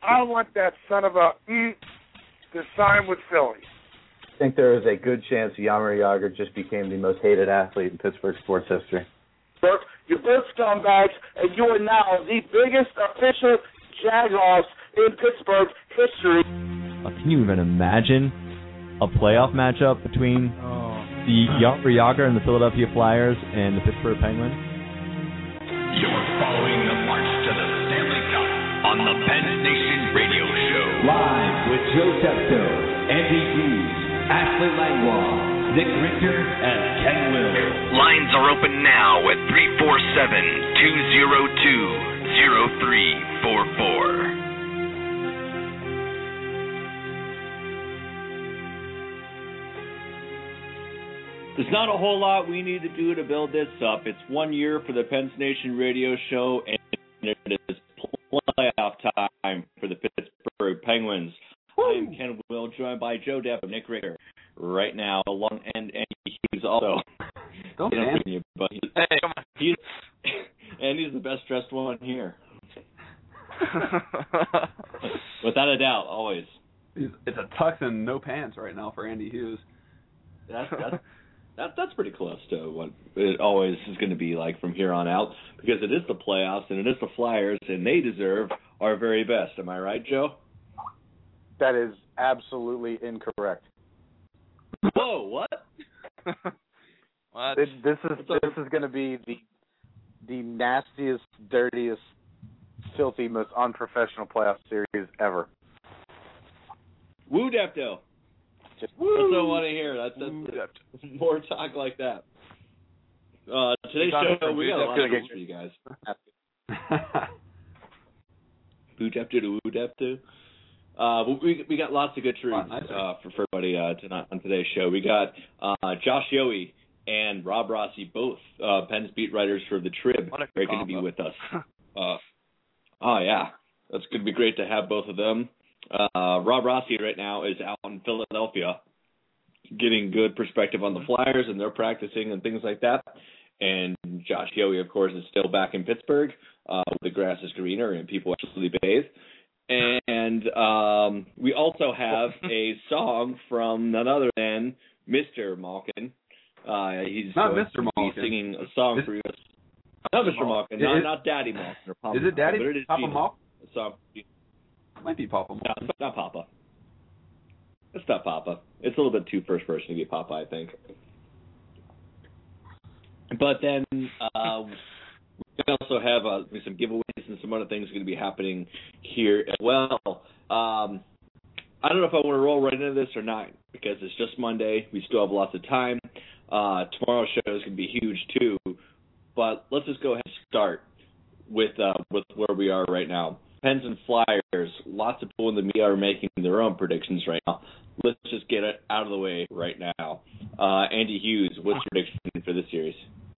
I want that son of a to sign with Philly. I think there is a good chance Jaromir Jagr just became the most hated athlete in Pittsburgh sports history. You're both scumbags, and you are now the biggest official Jaguars in Pittsburgh history. Can you even imagine a playoff matchup between the Jaromir Jagr and the Philadelphia Flyers and the Pittsburgh Penguins? You're following the march to the Stanley Cup on the Pens Nation Radio Show. Live with Joe Tepto, Andy Hughes, Ashley Langlois, Nick Richter, and Ken Will. Lines are open now at 347-202-0344. There's not a whole lot we need to do to build this up. It's 1 year for the Pens Nation Radio Show, and it is playoff time for the Pittsburgh Penguins. I am Ken Will, joined by Joe Depp and Nick Richter right now, along and he's also. Don't ban you, but Andy's the best dressed one here. Without a doubt, always. It's a tux and no pants right now for Andy Hughes. That's pretty close to what it always is going to be like from here on out, because it is the playoffs and it is the Flyers, and they deserve our very best. Am I right, Joe? That is absolutely incorrect. Whoa, what? What? This is going to be the nastiest, dirtiest, filthy, most unprofessional playoff series ever. Woo, Depto. That's what I want to hear. That's more talk like that. Today's show, we got a lot of games for you guys. Woo Depto. We got lots of good treats for everybody tonight on today's show. We got Josh Yohe and Rob Rossi, both Pens beat writers for the Trib. They're going to be with us. Yeah. That's going to be great to have both of them. Rob Rossi right now is out in Philadelphia getting good perspective on the Flyers and their practicing and things like that. And Josh Yohe, of course, is still back in Pittsburgh where the grass is greener and people actually bathe. And we also have a song from none other than Mr. Malkin. He's not Mr. Malkin. Singing a song for you. Not Mr. Malkin. Not Daddy Malkin. Or Papa is it Daddy? Malkin, Papa Malkin? It might be Papa Malkin. No, it's not Papa. It's not Papa. It's a little bit too first person to be Papa, I think. But then we also have some giveaways and some other things going to be happening here as well. I don't know if I want to roll right into this or not, because it's just Monday. We still have lots of time. Tomorrow's show is going to be huge too. But let's just go ahead and start with where we are right now. Pens and Flyers, lots of people in the media are making their own predictions right now. Let's just get it out of the way right now. Andy Hughes, what's your prediction for this series?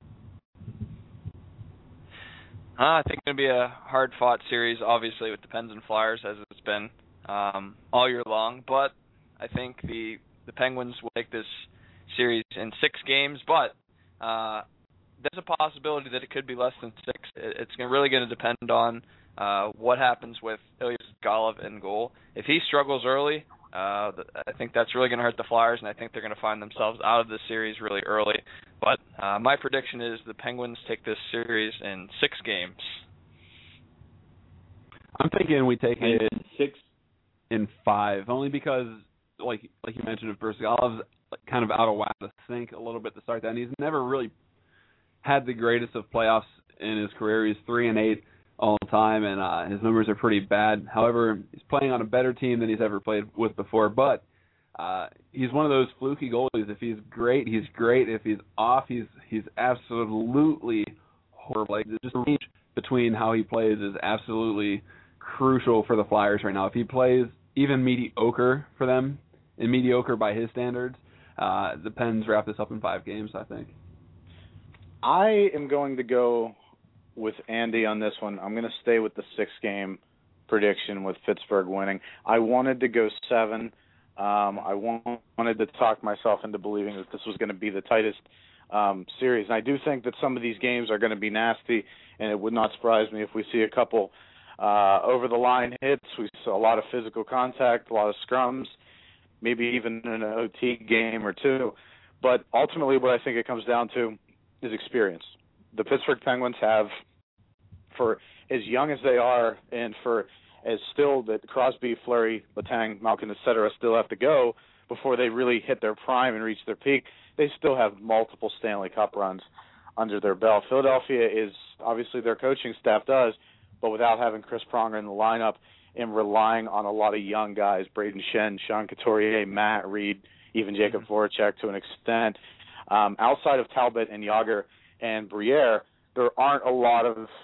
I think it's going to be a hard-fought series, obviously, with the Pens and Flyers, as it's been all year long. But I think the Penguins will take this series in 6 games, but there's a possibility that it could be less than 6. It's really going to depend on what happens with Ilya Golov in goal. If he struggles early, I think that's really going to hurt the Flyers, and I think they're going to find themselves out of this series really early. But my prediction is the Penguins take this series in 6 games. I'm thinking we take it in 5, only because, like you mentioned, if Golov's kind of out of whack to sink a little bit to start that, and he's never really had the greatest of playoffs in his career. He's 3-8 all the time, and his numbers are pretty bad. However, he's playing on a better team than he's ever played with before. But he's one of those fluky goalies. If he's great, he's great. If he's off, he's absolutely horrible. Like, just the range between how he plays is absolutely crucial for the Flyers right now. If he plays even mediocre for them, and mediocre by his standards, the Pens wrap this up in 5 games, I think. I am going to go with Andy on this one. I'm going to stay with the 6-game prediction with Pittsburgh winning. I wanted to go 7. I wanted to talk myself into believing that this was going to be the tightest series. And I do think that some of these games are going to be nasty, and it would not surprise me if we see a couple over the line hits. We saw a lot of physical contact, a lot of scrums, maybe even an OT game or two. But ultimately what I think it comes down to is experience. The Pittsburgh Penguins have, for as young as they are and for as still that Crosby, Fleury, Letang, Malkin, etc. still have to go before they really hit their prime and reach their peak, they still have multiple Stanley Cup runs under their belt. Philadelphia is, obviously their coaching staff does, but without having Chris Pronger in the lineup and relying on a lot of young guys, Braden Shen, Sean Couturier, Matt Reed, even Jacob Voracek to an extent. Outside of Talbot and Yager and Briere, there's not a lot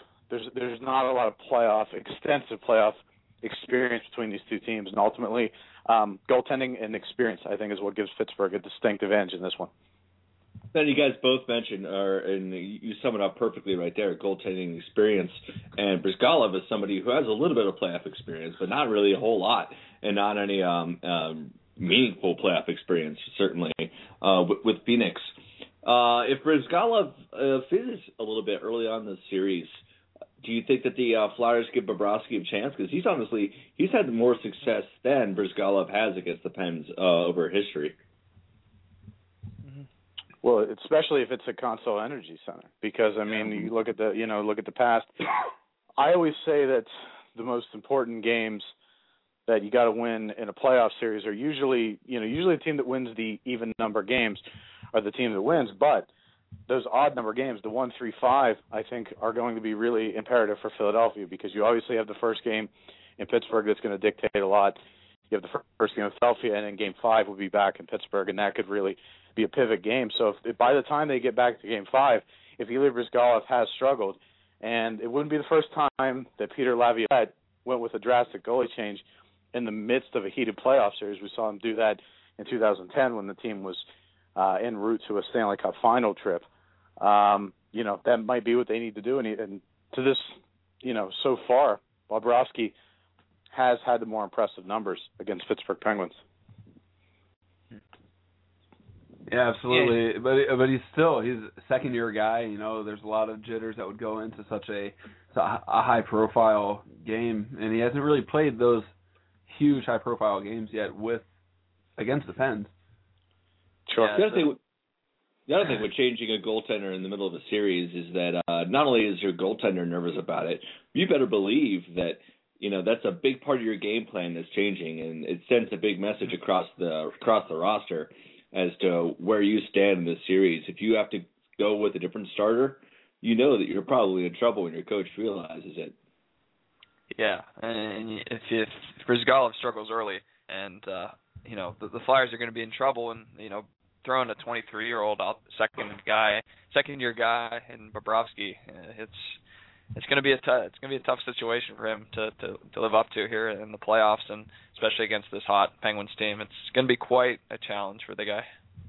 of extensive playoff experience between these two teams, and ultimately goaltending and experience, I think, is what gives Pittsburgh a distinctive edge in this one. Then you guys both mentioned, and you sum it up perfectly right there, goaltending experience. And Brizgalov is somebody who has a little bit of playoff experience, but not really a whole lot, and not any meaningful playoff experience, certainly, with Phoenix. If Brizgalov finishes a little bit early on in the series, do you think that the Flyers give Bobrovsky a chance? Because he's had more success than Brizgalov has against the Pens over history. Well, especially if it's a Consol Energy Center, because I mean, you look at the past. I always say that the most important games that you got to win in a playoff series are usually the team that wins the even number games are the team that wins, but those odd number games, the 1, 3, 5, I think are going to be really imperative for Philadelphia, because you obviously have the first game in Pittsburgh that's going to dictate a lot. You have the first game in Philadelphia, and then Game 5 will be back in Pittsburgh, and that could really be a pivot game. So if by the time they get back to Game 5, if Ilya Brizgalov has struggled, and it wouldn't be the first time that Peter Laviolette went with a drastic goalie change in the midst of a heated playoff series. We saw him do that in 2010 when the team was en route to a Stanley Cup final trip. That might be what they need to do. And to this, so far, Bobrovsky has had the more impressive numbers against Pittsburgh Penguins. Yeah, absolutely. Yeah. But he's a second-year guy. There's a lot of jitters that would go into such a high-profile game, and he hasn't really played those huge high-profile games yet against the Pens. Sure. The other thing with changing a goaltender in the middle of a series is that not only is your goaltender nervous about it, you better believe that that's a big part of your game plan that's changing, and it sends a big message across the roster as to where you stand in this series. If you have to go with a different starter, you know that you're probably in trouble when your coach realizes it. Yeah, and if Brizgalov struggles early, and the Flyers are going to be in trouble, and throwing a 23-year-old out, second-year guy in Bobrovsky, it's going to be a tough situation for him to live up to here in the playoffs, and especially against this hot Penguins team. It's going to be quite a challenge for the guy.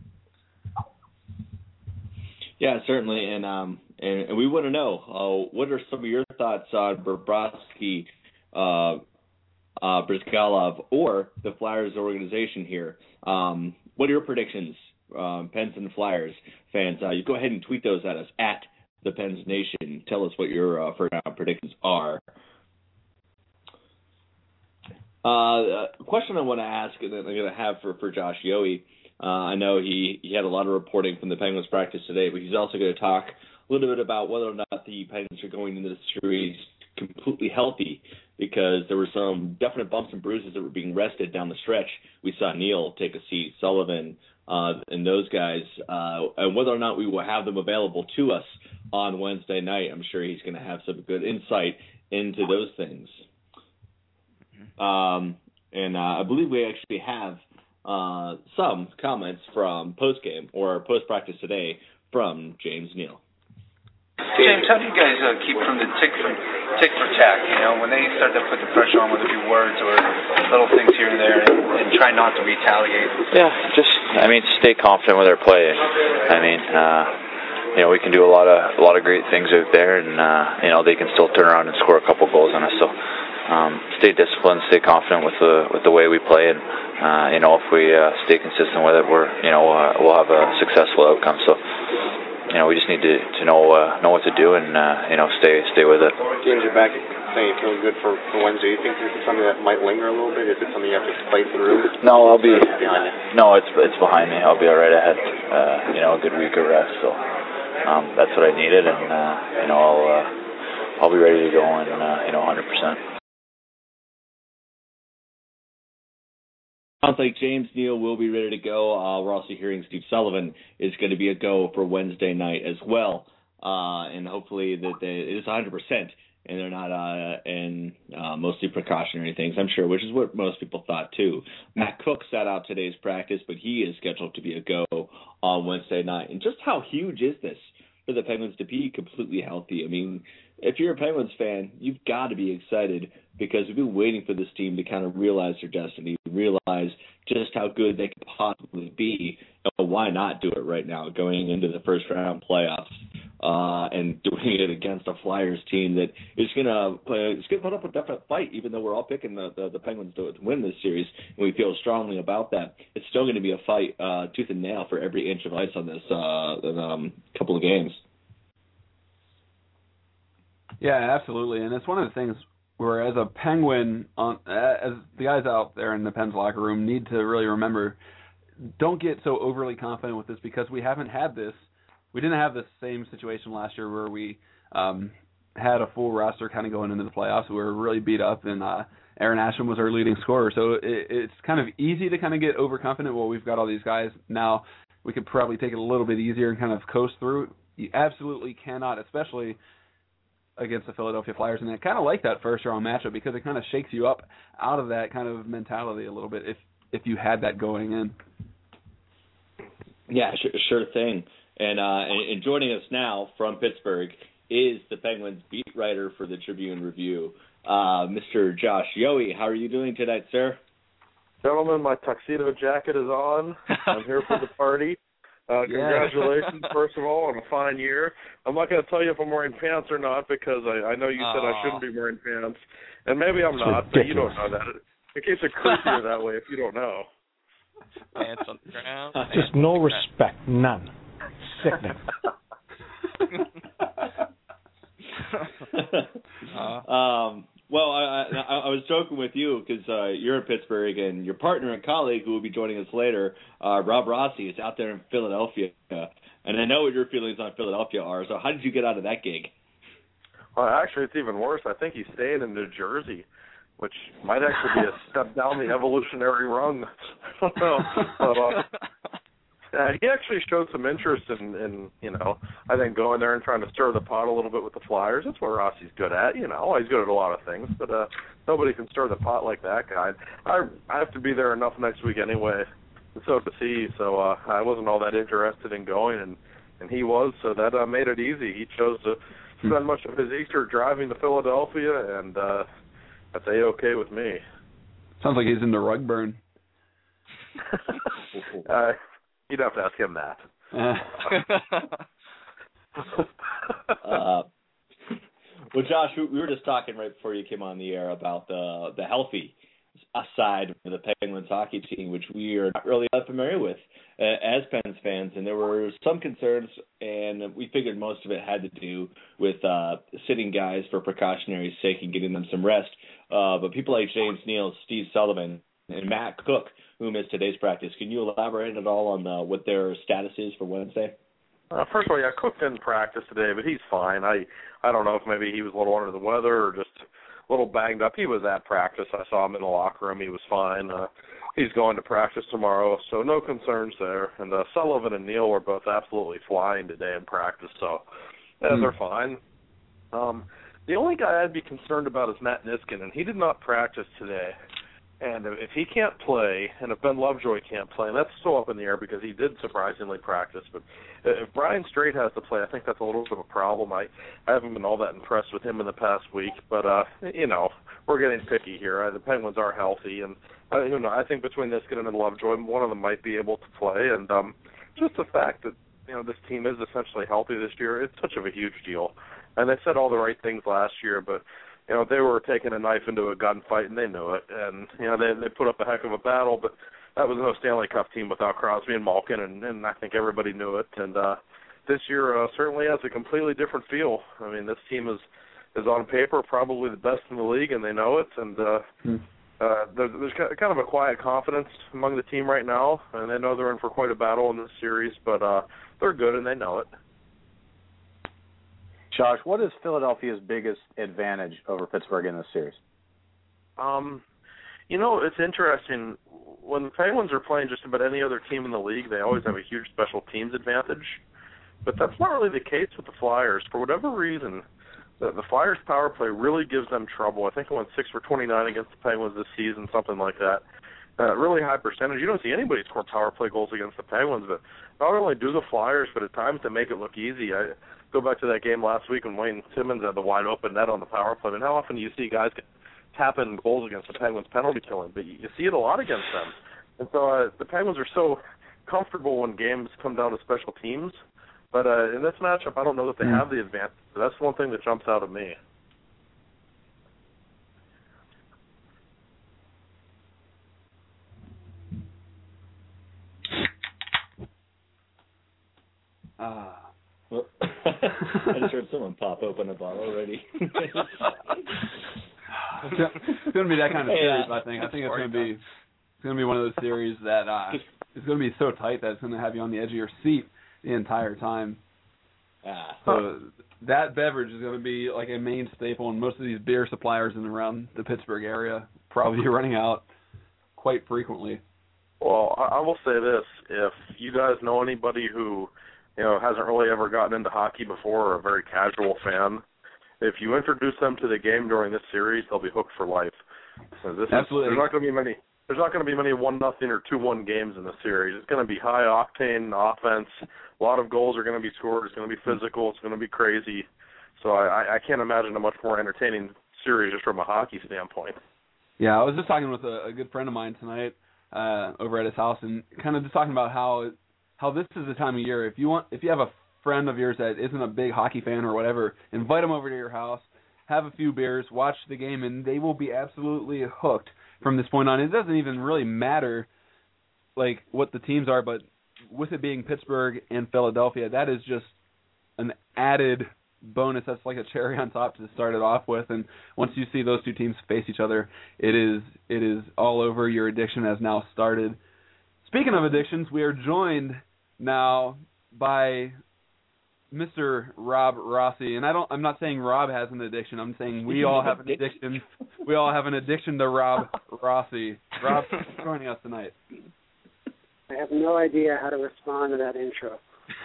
Yeah, certainly, and we want to know what are some of your thoughts on Bobrovsky, Brizgalov, or the Flyers organization here. What are your predictions, Pens and Flyers fans? You go ahead and tweet those at us at the Pens Nation. Tell us what your first round predictions are. A question I want to ask, and that I'm going to have for Josh Yohe. I know he had a lot of reporting from the Penguins practice today, but he's also going to talk a little bit about whether or not the Penguins are going into the series completely healthy, because there were some definite bumps and bruises that were being rested down the stretch. We saw Neal take a seat, Sullivan, and those guys, and whether or not we will have them available to us on Wednesday night. I'm sure he's going to have some good insight into those things. And I believe we actually have some comments from post-game or post-practice today from James Neal. James, how do you guys keep from the tick for tack? When they start to put the pressure on, whether it be words or little things here and there, and try not to retaliate? Yeah, stay confident with our play. We can do a lot of great things out there, and they can still turn around and score a couple goals on us. So stay disciplined, stay confident with the way we play, and if we stay consistent with it, we'll have a successful outcome. So we just need to know what to do and stay with it. James, you're back saying you're feeling good for Wednesday. Do you think this is something that might linger a little bit? Is it something you have to play through? No, I'll be behind you. No, it's behind me. I'll be all right. I had a good week of rest, so that's what I needed, and I'll be ready to go and 100%. Sounds like James Neal will be ready to go. We're also hearing Steve Sullivan is going to be a go for Wednesday night as well, and hopefully that it is 100%, and they're not mostly precautionary things, I'm sure, which is what most people thought too. Matt Cook sat out today's practice, but he is scheduled to be a go on Wednesday night. And just how huge is this for the Penguins to be completely healthy? I mean, if you're a Penguins fan, you've got to be excited because we've been waiting for this team to kind of realize their destiny, realize just how good they could possibly be. Why not do it right now, going into the first round playoffs and doing it against a Flyers team that is going to put up a definite fight, even though we're all picking the Penguins to win this series, and we feel strongly about that. It's still going to be a fight, tooth and nail, for every inch of ice on this couple of games. Yeah, absolutely, and it's one of the things where, as a Penguin, as the guys out there in the Pens locker room need to really remember, don't get so overly confident with this, because we haven't had this. We didn't have the same situation last year where we had a full roster kind of going into the playoffs. We were really beat up, and Aaron Asham was our leading scorer. So it's kind of easy to kind of get overconfident. Well, we've got all these guys now. We could probably take it a little bit easier and kind of coast through. You absolutely cannot, especially against the Philadelphia Flyers, and I kind of like that first-round matchup because it kind of shakes you up out of that kind of mentality a little bit if you had that going in. Yeah, sure thing. And joining us now from Pittsburgh is the Penguins beat writer for the Tribune Review, Mr. Josh Yohe. How are you doing tonight, sir? Gentlemen, my tuxedo jacket is on. I'm here for the party. Congratulations, first of all, on a fine year. I'm not going to tell you if I'm wearing pants or not because I know you said I shouldn't be wearing pants. And maybe I'm not, but you don't know that. It keeps it creepier that way if you don't know. Pants on the ground. Just no respect. None. Sickening. Well, I was joking with you because you're in Pittsburgh, and your partner and colleague, who will be joining us later, Rob Rossi, is out there in Philadelphia. And I know what your feelings on Philadelphia are. So how did you get out of that gig? Well, actually, it's even worse. I think he's staying in New Jersey, which might actually be a step down the evolutionary rung. I don't know. But, he actually showed some interest in, I think going there and trying to stir the pot a little bit with the Flyers. That's what Rossi's good at, He's good at a lot of things, but nobody can stir the pot like that guy. I have to be there enough next week anyway, and so does he, so I wasn't all that interested in going, and he was, so that made it easy. He chose to spend much of his Easter driving to Philadelphia, and that's A-okay with me. Sounds like he's into rug burn. You'd have to ask him that. Well, Josh, we were just talking right before you came on the air about the healthy side of the Penguins hockey team, which we are not really familiar with as Pens fans, and there were some concerns, and we figured most of it had to do with sitting guys for precautionary sake and getting them some rest. But people like James Neal, Steve Sullivan, and Matt Cook, who missed today's practice, can you elaborate at all on what their status is for Wednesday? First of all, Cook didn't practice today, but he's fine. I don't know if maybe he was a little under the weather or just a little banged up. He was at practice. I saw him in the locker room. He was fine. He's going to practice tomorrow, so no concerns there. And Sullivan and Neal were both absolutely flying today in practice, so they're fine. The only guy I'd be concerned about is Matt Niskanen, and he did not practice today. And if he can't play, and if Ben Lovejoy can't play, and that's still up in the air because he did surprisingly practice, but if Brian Straight has to play, I think that's a little bit of a problem. I haven't been all that impressed with him in the past week, but, we're getting picky here. The Penguins are healthy, and, I think between Niskanen and Lovejoy, one of them might be able to play, and just the fact that, this team is essentially healthy this year, it's such of a huge deal. And they said all the right things last year, but they were taking a knife into a gunfight, and they knew it. And, they put up a heck of a battle, but that was no Stanley Cup team without Crosby and Malkin, and I think everybody knew it. And, this year certainly has a completely different feel. I mean, this team is on paper probably the best in the league, and they know it. And there's kind of a quiet confidence among the team right now, and they know they're in for quite a battle in this series, but they're good and they know it. Josh, what is Philadelphia's biggest advantage over Pittsburgh in this series? It's interesting. When the Penguins are playing just about any other team in the league, they always have a huge special teams advantage. But that's not really the case with the Flyers. For whatever reason, the Flyers' power play really gives them trouble. I think it went 6 for 29 against the Penguins this season, something like that. Really high percentage. You don't see anybody score power play goals against the Penguins, but not only do the Flyers, but at times they make it look easy. I go back to that game last week when Wayne Simmons had the wide open net on the power play. I mean, how often do you see guys tap in goals against the Penguins penalty killing? But you see it a lot against them. And so the Penguins are so comfortable when games come down to special teams. But in this matchup, I don't know that they have the advantage. That's one thing that jumps out at me. Well, I just heard someone pop open a bottle already. It's going to be that kind of series, I think. I think it's going to be one of those series that it's going to be so tight that it's going to have you on the edge of your seat the entire time. So that beverage is going to be like a main staple, and most of these beer suppliers in and around the Pittsburgh area probably running out quite frequently. Well, I will say this. If you guys know anybody who hasn't really ever gotten into hockey before, or a very casual fan, if you introduce them to the game during this series, they'll be hooked for life. So Absolutely. There's not going to be many 1-0 or 2-1 games in this series. It's going to be high octane offense. A lot of goals are going to be scored. It's going to be physical. It's going to be crazy. So I can't imagine a much more entertaining series just from a hockey standpoint. Yeah, I was just talking with a good friend of mine tonight over at his house, and kind of just talking about how this is the time of year. If you have a friend of yours that isn't a big hockey fan or whatever, invite them over to your house, have a few beers, watch the game, and they will be absolutely hooked from this point on. It doesn't even really matter like what the teams are, but with it being Pittsburgh and Philadelphia, that is just an added bonus. That's like a cherry on top to start it off with. And once you see those two teams face each other, it is all over. Your addiction has now started. Speaking of addictions, we are joined now by Mr. Rob Rossi, and I'm not saying Rob has an addiction. I'm saying we all have an addiction. We all have an addiction to Rob Rossi. Rob, thanks for joining us tonight. I have no idea how to respond to that intro.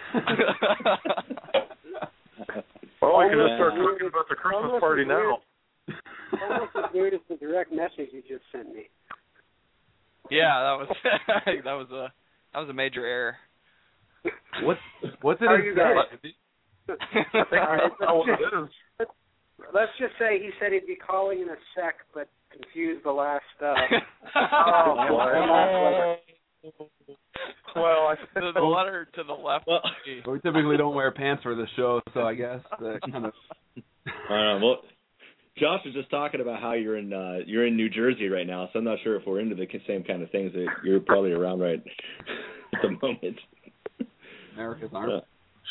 Well, we can just start talking about the Christmas party now. Almost as weird as the direct message you just sent me. Yeah, that was a major error. What's it? How are you guys? Let's just say he said he'd be calling in a sec, but confused the last. Well, the letter to the left. Well, we typically don't wear pants for the show, so I guess kind of. Well, Josh was just talking about how you're in New Jersey right now, so I'm not sure if we're into the same kind of things that you're probably around right at the moment. America's aren't.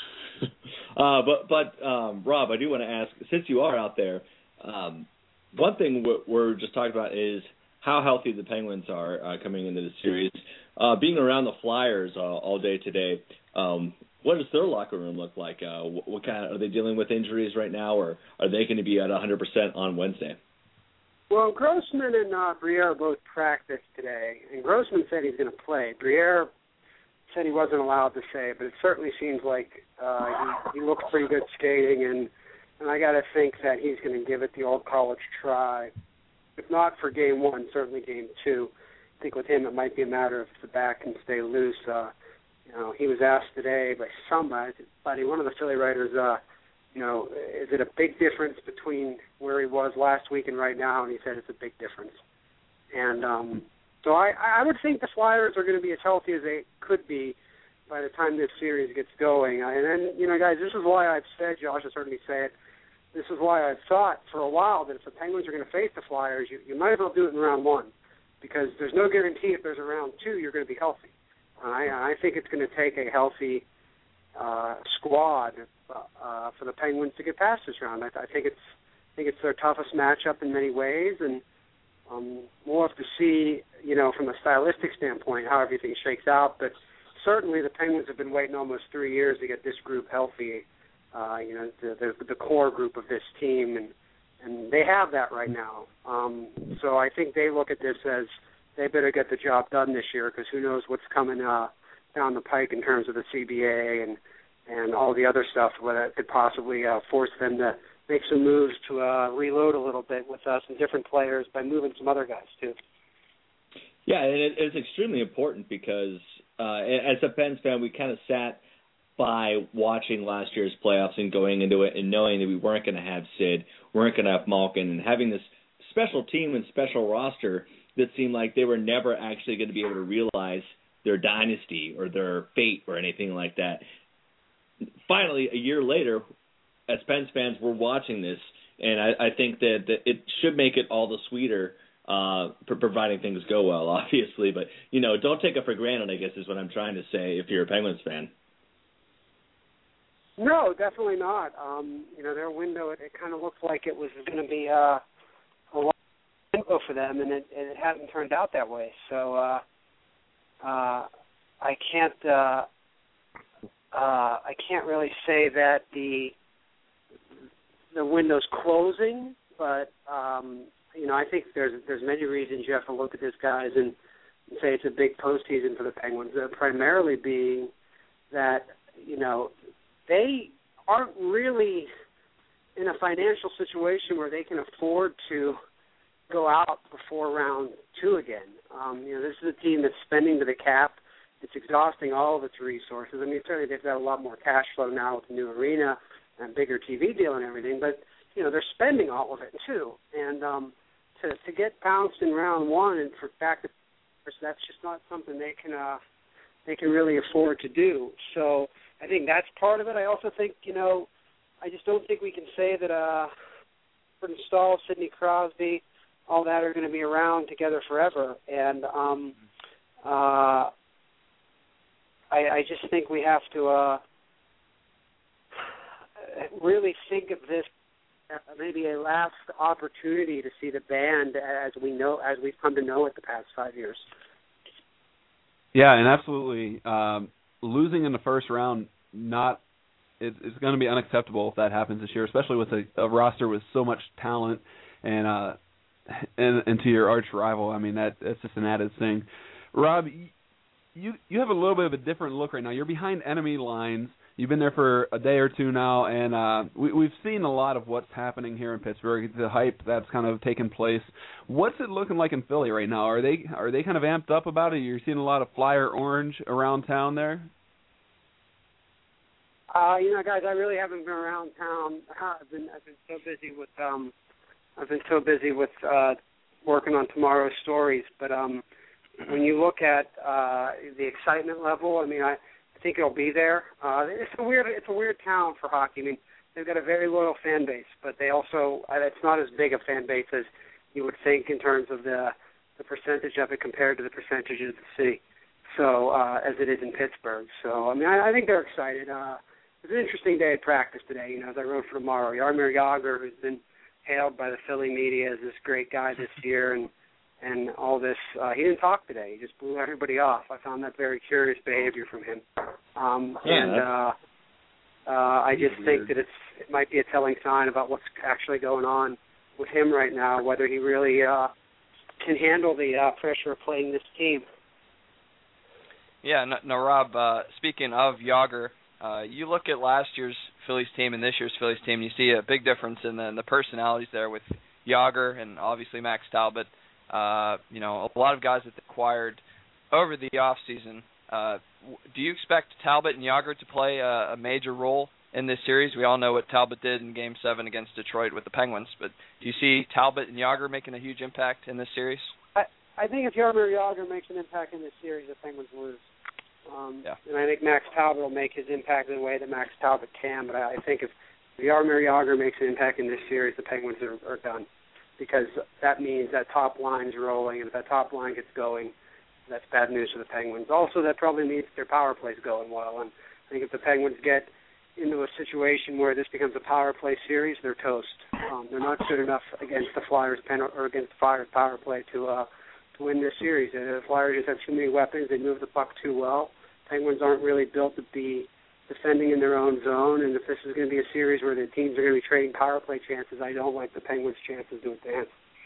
But Rob, I do want to ask, since you are out there, one thing we're just talking about is how healthy the Penguins are coming into the series. Being around the Flyers all day today, what does their locker room look like? What kind are they dealing with injuries right now, or are they going to be at 100% on Wednesday? Well, Grossman and Briere both practiced today, and Grossman said he's going to play. Briere said he wasn't allowed to say, but it certainly seems like he looks pretty good skating, and I got to think that he's going to give it the old college try. If not for Game 1, certainly Game 2. I think with him it might be a matter of if the back can stay loose. He was asked today by somebody, one of the Philly writers, is it a big difference between where he was last week and right now? And he said it's a big difference. And so I would think the Flyers are going to be as healthy as they could be by the time this series gets going. And then, guys, this is why I've said, Josh has heard me say it, this is why I've thought for a while that if the Penguins are going to face the Flyers, you might as well do it in round 1, because there's no guarantee if there's a round 2 you're going to be healthy. I think it's going to take a healthy squad for the Penguins to get past this round. I think it's their toughest matchup in many ways, and we'll have to see, from a stylistic standpoint, how everything shakes out. But certainly the Penguins have been waiting almost 3 years to get this group healthy. The core group of this team, and they have that right now. So I think they look at this as they better get the job done this year, because who knows what's coming down the pike in terms of the CBA and all the other stuff that could possibly force them to make some moves to reload a little bit with some different players by moving some other guys too. Yeah, and it's extremely important because as a Pens fan, we kind of sat by watching last year's playoffs and going into it and knowing that we weren't going to have Sid, weren't going to have Malkin, and having this special team and special roster that seemed like they were never actually going to be able to realize their dynasty or their fate or anything like that. Finally, a year later, as Pens fans, we're watching this, and I think that it should make it all the sweeter, providing things go well, obviously. But, don't take it for granted, I guess, is what I'm trying to say if you're a Penguins fan. No, definitely not. Their window, it kind of looked like it was going to be a long window for them, and it hasn't turned out that way. So I can't really say that the window's closing, but I think there's many reasons you have to look at this, guys, and say it's a big postseason for the Penguins. Primarily being that they aren't really in a financial situation where they can afford to go out before round 2 again. This is a team that's spending to the cap. It's exhausting all of its resources. I mean, certainly they've got a lot more cash flow now with the new arena and bigger TV deal and everything, but, they're spending all of it, too. And to get pounced in round 1 and for back to that's just not something they can really afford to do. So I think that's part of it. I also think, I just don't think we can say that Jordan Staal, Sidney Crosby, all that are going to be around together forever. And I just think we have to really think of this maybe a last opportunity to see the band as we've come to know it the past 5 years. Yeah, and absolutely. Losing in the first round, it's going to be unacceptable if that happens this year, especially with a roster with so much talent and to your arch rival. I mean, that's just an added thing. Rob, you have a little bit of a different look right now. You're behind enemy lines. You've been there for a day or two now, and we've seen a lot of what's happening here in Pittsburgh, the hype that's kind of taken place. What's it looking like in Philly right now? Are they kind of amped up about it? You're seeing a lot of Flyer orange around town there? Guys, I really haven't been around town. I've been so busy with working on tomorrow's stories. But when you look at the excitement level, I mean, I think it'll be there. It's a weird town for hockey. I mean, they've got a very loyal fan base, but they also it's not as big a fan base as you would think in terms of the percentage of it compared to the percentage of the city. So as it is in Pittsburgh. So I mean, I think they're excited. It's an interesting day at practice today. As I wrote for tomorrow, Jaromir Jagr, who's been hailed by the Philly media as this great guy this year, and all this. He didn't talk today. He just blew everybody off. I found that very curious behavior from him. I just think that it might be a telling sign about what's actually going on with him right now, whether he really can handle the pressure of playing this team. Yeah, no, Rob, speaking of Jagr, you look at last year's Phillies team and this year's Phillies team, you see a big difference in the personalities there with Jagr and obviously Max Talbot. A lot of guys that they acquired over the offseason. Do you expect Talbot and Jagr to play a major role in this series? We all know what Talbot did in Game 7 against Detroit with the Penguins, but do you see Talbot and Jagr making a huge impact in this series? I think if Jaromir Jagr makes an impact in this series, the Penguins lose. And I think Max Talbot will make his impact in the way that Max Talbot can, but I think if Jaromir Jagr makes an impact in this series, the Penguins are done, because that means that top line is rolling, and if that top line gets going, that's bad news for the Penguins. Also, that probably means their power play is going well, and I think if the Penguins get into a situation where this becomes a power play series, they're toast. They're not good enough against the Flyers or against the Flyers power play to win this series. The Flyers just have too many weapons. They move the puck too well. Penguins aren't really built to be defending in their own zone, and if this is going to be a series where the teams are going to be trading power play chances, I don't like the Penguins' chances to advance.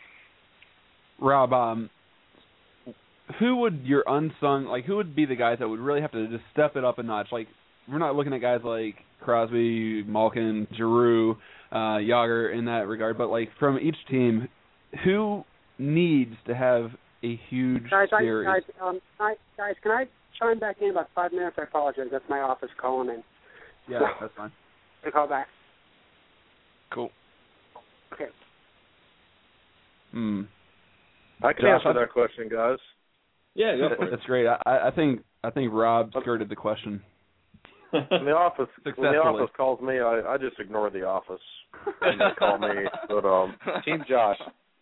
Rob, who would your unsung, who would be the guys that would really have to just step it up a notch? Like, we're not looking at guys like Crosby, Malkin, Giroux, Yager in that regard, but from each team, who needs to have a huge series? Guys, can I chime back in about 5 minutes? I apologize. That's my office calling in. Yeah, that's fine. I'll call back. Cool. Okay. I can answer that question, guys. Yeah, go for it. That's great. I think Rob skirted the question. When the office calls me, I just ignore the office and they call me. But Team Josh.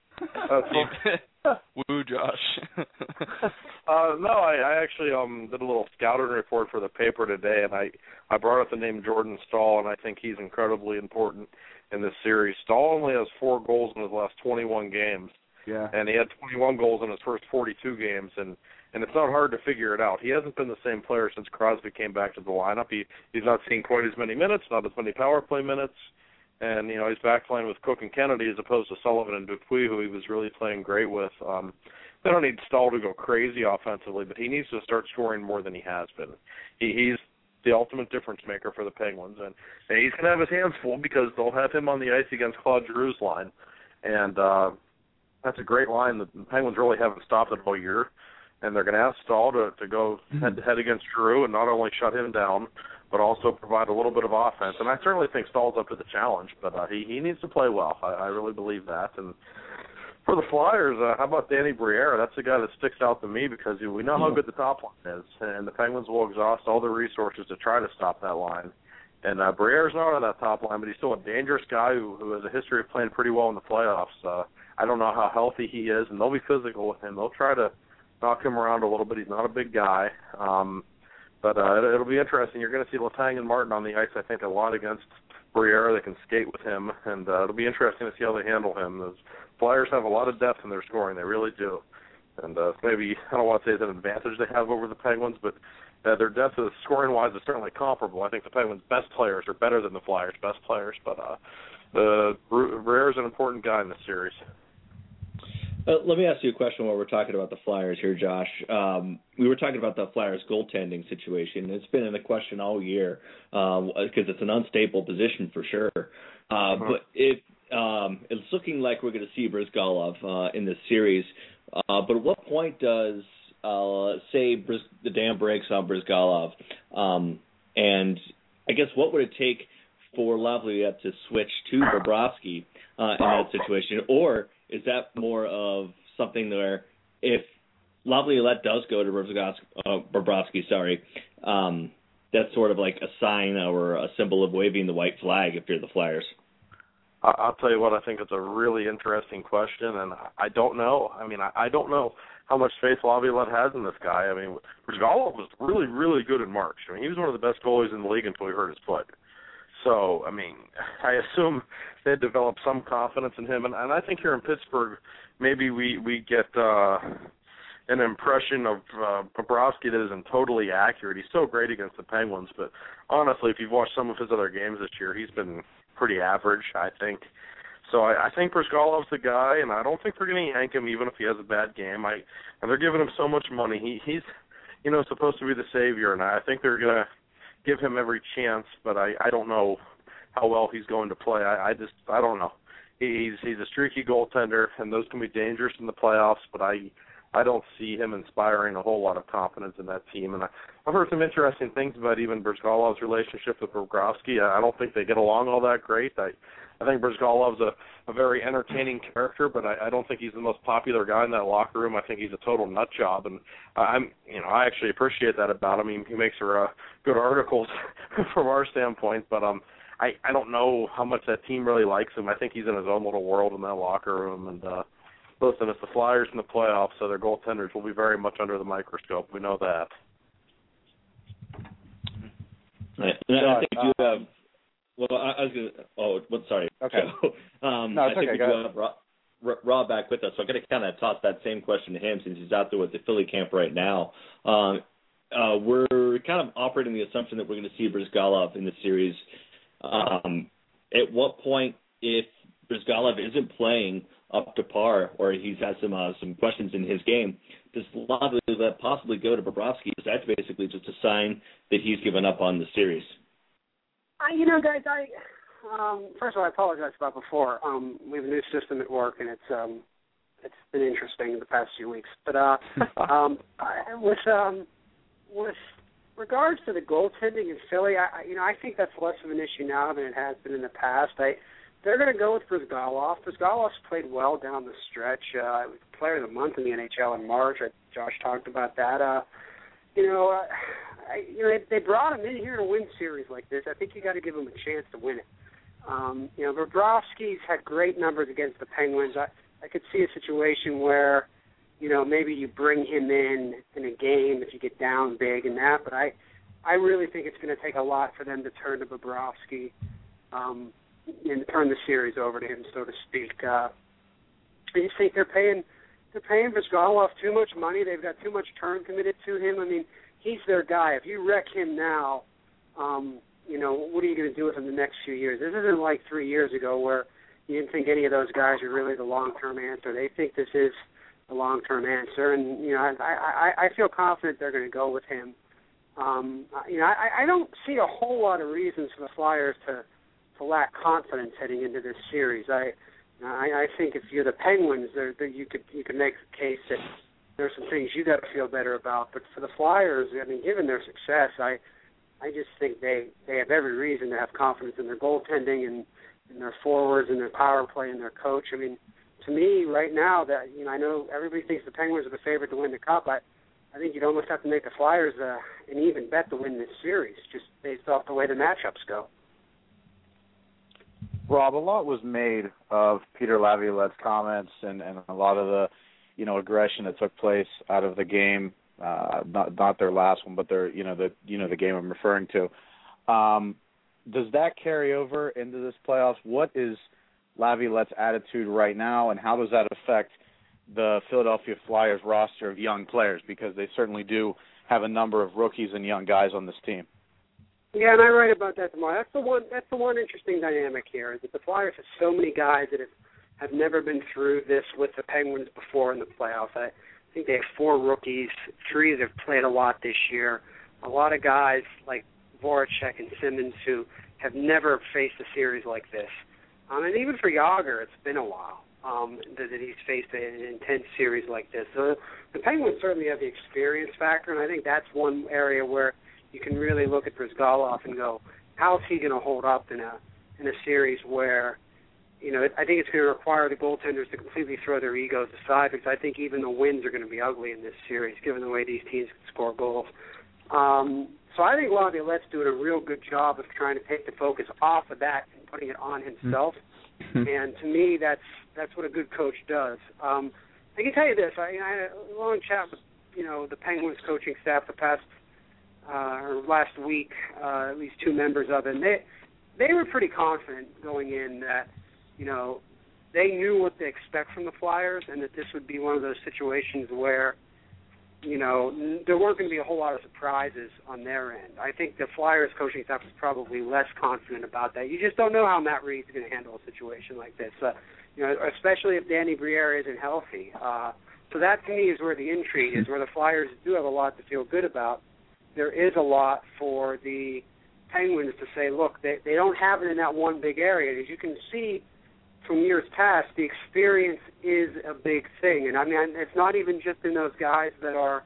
Woo, Josh. No, I actually did a little scouting report for the paper today, and I brought up the name Jordan Staal, and I think he's incredibly important in this series. Staal only has 4 goals in his last 21 games. Yeah. And he had 21 goals in his first 42 games, and it's not hard to figure it out. He hasn't been the same player since Crosby came back to the lineup. He's not seeing quite as many minutes, not as many power play minutes, and he's back playing with Cook and Kennedy as opposed to Sullivan and Dupuis, who he was really playing great with. They don't need Staal to go crazy offensively, but he needs to start scoring more than he has been. He's the ultimate difference maker for the Penguins, and he's going to have his hands full because they'll have him on the ice against Claude Giroux's line, and that's a great line that the Penguins really haven't stopped it all year. And they're going to ask Staal to go head-to-head against Giroux and not only shut him down, but also provide a little bit of offense. And I certainly think Stahl's up to the challenge, but he needs to play well. I really believe that. And for the Flyers, how about Danny Briere? That's the guy that sticks out to me because we know how good the top line is, and the Penguins will exhaust all their resources to try to stop that line. And Briere's not on that top line, but he's still a dangerous guy who has a history of playing pretty well in the playoffs. I don't know how healthy he is, and they'll be physical with him. They'll try to knock him around a little bit. He's not a big guy. But it'll be interesting. You're going to see Letang and Martin on the ice, I think, a lot against Briere. They can skate with him, and it'll be interesting to see how they handle him. The Flyers have a lot of depth in their scoring. They really do. And maybe, I don't want to say it's an advantage they have over the Penguins, but their depth scoring-wise is certainly comparable. I think the Penguins' best players are better than the Flyers' best players, but Briere's an important guy in this series. Let me ask you a question while we're talking about the Flyers here, Josh. We were talking about the Flyers' goaltending situation. It's been in the question all year because it's an unstable position for sure. But it's looking like we're going to see Brizgalov in this series. But at what point does, say, the dam breaks on Brizgalov? And I guess what would it take for Laviolette to switch to Bobrovsky in that situation? Or is that more of something where if Laviolette does go to Bobrovsky, that's sort of like a sign or a symbol of waving the white flag if you're the Flyers? I'll tell you what, I think it's a really interesting question, and I don't know. I mean, I don't know how much faith Laviolette has in this guy. I mean, Brizgalov was really, really good in March. I mean, he was one of the best goalies in the league until he hurt his foot. So, I mean, I assume they developed some confidence in him. And I think here in Pittsburgh, maybe we get an impression of Bobrovsky that isn't totally accurate. He's so great against the Penguins. But honestly, if you've watched some of his other games this year, he's been pretty average, I think. So I think Brizgalov's the guy, and I don't think they're going to yank him even if he has a bad game. And they're giving him so much money. He's supposed to be the savior, and I think they're going to give him every chance, but I don't know how well he's going to play. I don't know. He's a streaky goaltender, and those can be dangerous in the playoffs, but I don't see him inspiring a whole lot of confidence in that team. And I've heard some interesting things about even Brizgalov's relationship with Bobrovsky. I don't think they get along all that great. I think Brizgalov's a very entertaining character, but I don't think he's the most popular guy in that locker room. I think he's a total nut job, and I actually appreciate that about him. He makes for good articles from our standpoint, but I don't know how much that team really likes him. I think he's in his own little world in that locker room, and listen, it's the Flyers in the playoffs, so their goaltenders will be very much under the microscope. We know that. Right. And I think you have. Well, I was going to. Oh, well, sorry. Okay. No, it's okay. We do have Rob back with us, so I'm going to kind of toss that same question to him since he's out there with the Philly camp right now. We're kind of operating the assumption that we're going to see Brizgalov in the series. At what point, if Brizgalov isn't playing up to par, or he's had some questions in his game, does Laviolette possibly go to Bobrovsky? Is that basically just a sign that he's given up on the series? Guys, first of all, I apologize about before. We have a new system at work, and it's been interesting the past few weeks. But with regards to the goaltending in Philly, I think that's less of an issue now than it has been in the past. They're going to go with Brizgalov. Brizgalov's played well down the stretch. Player of the month in the NHL in March. Josh talked about that. They brought him in here to win series like this. I think you got to give him a chance to win it. Bobrovsky's had great numbers against the Penguins. I could see a situation where, maybe you bring him in a game if you get down big and that. But I really think it's going to take a lot for them to turn to Bobrovsky and turn the series over to him, so to speak. I just think they're paying Brizgalov too much money. They've got too much term committed to him. I mean, he's their guy. If you wreck him now, what are you going to do with him the next few years? This isn't like 3 years ago where you didn't think any of those guys are really the long-term answer. They think this is the long-term answer, and I feel confident they're going to go with him. I don't see a whole lot of reasons for the Flyers to lack confidence heading into this series. I think if you're the Penguins, you could make the case that there's some things you got to feel better about. But for the Flyers, given their success, I just think they have every reason to have confidence in their goaltending and in their forwards and their power play and their coach. To me, right now, that I know everybody thinks the Penguins are the favorite to win the Cup. I think you'd almost have to make the Flyers an even bet to win this series, just based off the way the matchups go. Rob, a lot was made of Peter Laviolette's comments and a lot of the, aggression that took place out of the game. Not their last one, but their, the game I'm referring to. Does that carry over into this playoffs? What is Laviolette's attitude right now, and how does that affect the Philadelphia Flyers roster of young players? Because they certainly do have a number of rookies and young guys on this team. Yeah, and I write about that tomorrow. That's the one interesting dynamic here, is that the Flyers have so many guys that have never been through this with the Penguins before in the playoffs. I think they have 4 rookies, 3 that have played a lot this year. A lot of guys like Voracek and Simmons who have never faced a series like this. And even for Jágr, it's been a while that he's faced an intense series like this. So the Penguins certainly have the experience factor, and I think that's one area where you can really look at Brizgalov and go, how is he going to hold up in a series where, I think it's going to require the goaltenders to completely throw their egos aside, because I think even the wins are going to be ugly in this series, given the way these teams can score goals. So I think Laviolette's doing a real good job of trying to take the focus off of that and putting it on himself. And to me, that's what a good coach does. I can tell you this: I had a long chat with the Penguins coaching staff last week, at least 2 members of it. And they were pretty confident going in that they knew what to expect from the Flyers, and that this would be one of those situations where there weren't going to be a whole lot of surprises on their end. I think the Flyers coaching staff was probably less confident about that. You just don't know how Matt Reed's going to handle a situation like this, especially if Danny Briere isn't healthy. So that, to me, is where the intrigue is, where the Flyers do have a lot to feel good about. There is a lot for the Penguins to say, look, they don't have it in that one big area. As you can see from years past, the experience is a big thing. And, it's not even just in those guys that are,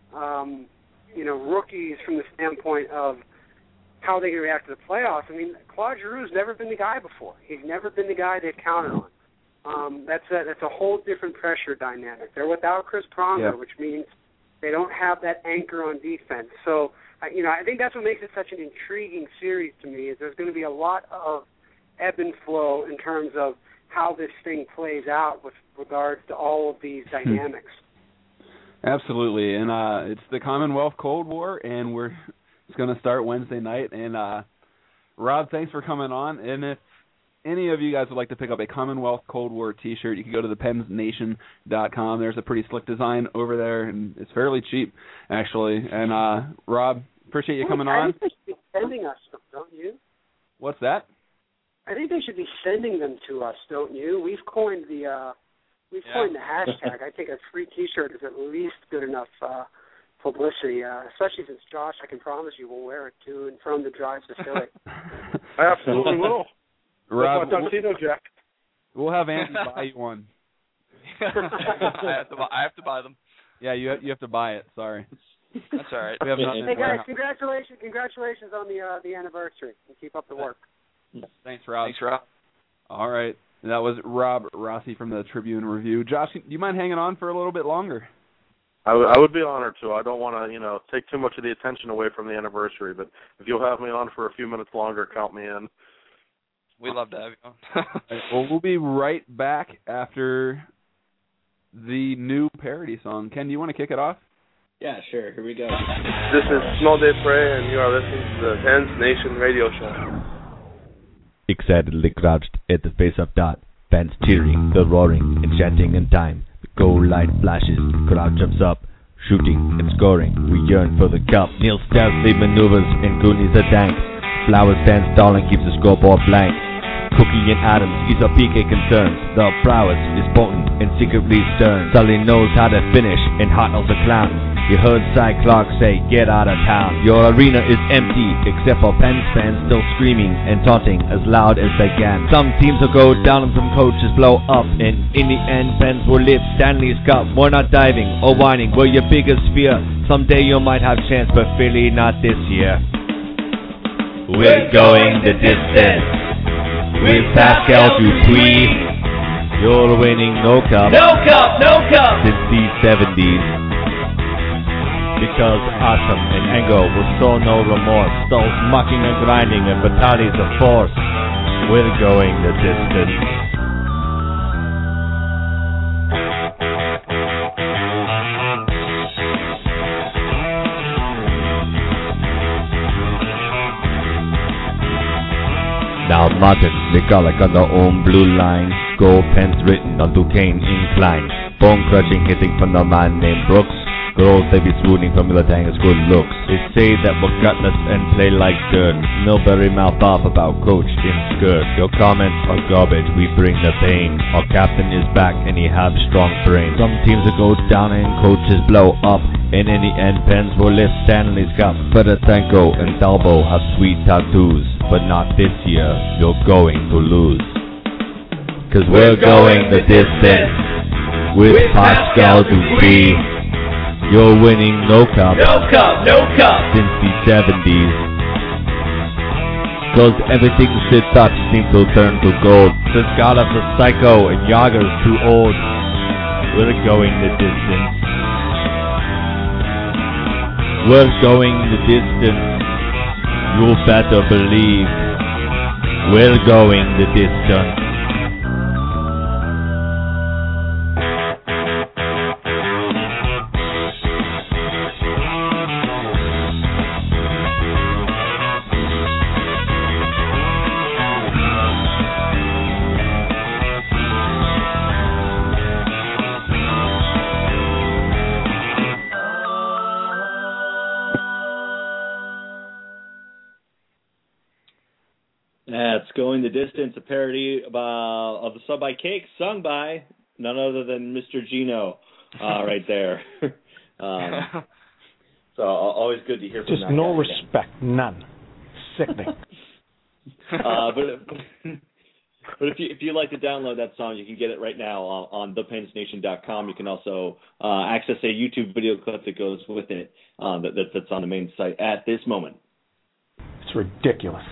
rookies from the standpoint of how they can react to the playoffs. Claude Giroux's never been the guy before. He's never been the guy they've counted on. That's a whole different pressure dynamic. They're without Chris Pronger, which means they don't have that anchor on defense. So, I think that's what makes it such an intriguing series to me, is there's going to be a lot of ebb and flow in terms of how this thing plays out with regards to all of these dynamics. Absolutely, and it's the Commonwealth Cold War, and we're It's going to start Wednesday night. And Rob, thanks for coming on. And if any of you guys would like to pick up a Commonwealth Cold War T-shirt, you can go to thepensnation.com. There's a pretty slick design over there, and it's fairly cheap, actually. And Rob, appreciate you coming on. I think they should be sending us them, don't you? What's that? I think they should be sending them to us, don't you? We've coined the hashtag. I think a free T-shirt is at least good enough publicity, especially since Josh, I can promise you, will wear it to and from the drive facility. I absolutely will. Rob, tuxedo jacket. We'll have Andy buy you one. I have to buy them. Yeah, you have to buy it. Sorry. That's all right. We have nothing. Hey guys, congratulations on the anniversary. And keep up the work. Thanks, Rob. Thanks, Rob. All right. That was Rob Rossi from the Tribune Review. Josh, do you mind hanging on for a little bit longer? I would be honored to. I don't want to, take too much of the attention away from the anniversary, but if you'll have me on for a few minutes longer, count me in. We'd love to have you on. Well, we'll be right back after the new parody song. Ken, do you want to kick it off? Yeah, sure. Here we go. This is Small Day Prey, and you are listening to the Pens Nation Radio Show. Excitedly crouched at the face of dot, fans cheering, the roaring, and chanting in time. The goal light flashes, the crowd jumps up, shooting and scoring. We yearn for the cup. Neil stealthily maneuvers, and Goonies a tank. Flowers stands tall and keeps the scoreboard blank. Cookie and Adams ease our PK concerns. The prowess is potent and secretly stern. Sully knows how to finish, and Hartnell's a clown. You heard Cy Clark say, get out of town. Your arena is empty, except for Pens fans still screaming and taunting as loud as they can. Some teams will go down and some coaches blow up, and in the end, Pens will lift Stanley's Cup. We're not diving or whining, we're your biggest fear. Someday you might have chance, but Philly not this year. We're going the distance with Pascal Dupuis. You're winning no cup. No cup, no cup. Since the 70s. Because Awesome and Engo will show no remorse. Those mucking and grinding and Vitali's a force. We're going the distance. Now Martin, McCulloch on the own blue line. Goal Pens written on Duquesne incline. Bone crushing hitting from the man named Brooks. Girls they be swooning from Milatanga's good looks. They say that we're gutless and play like dirt. Millbury mouth off about coach in skirt. Your comments are garbage, we bring the pain. Our captain is back and he have strong brain. Some teams will go down and coaches blow up. And in the end Pens will lift Stanley's Cup. Fedotenko and Talbot have sweet tattoos. But not this year, you're going to lose. Cause we're going the distance with Pascal Dupuis. You're winning no cup. No cup, no cup. Since the 70s. Cause everything shit touch seems to turn to gold. Since Golov's a psycho and Yager's too old. We're going the distance. We're going the distance. You better believe. We're going the distance. That's Going the Distance, a parody of the Sub by Cake, sung by none other than Mr. Gino, right there. So always good to hear from just no respect, none. Sickening. But if you like to download that song, you can get it right now on thepensnation.com. You can also access a YouTube video clip that goes with it that's on the main site at this moment. It's ridiculous.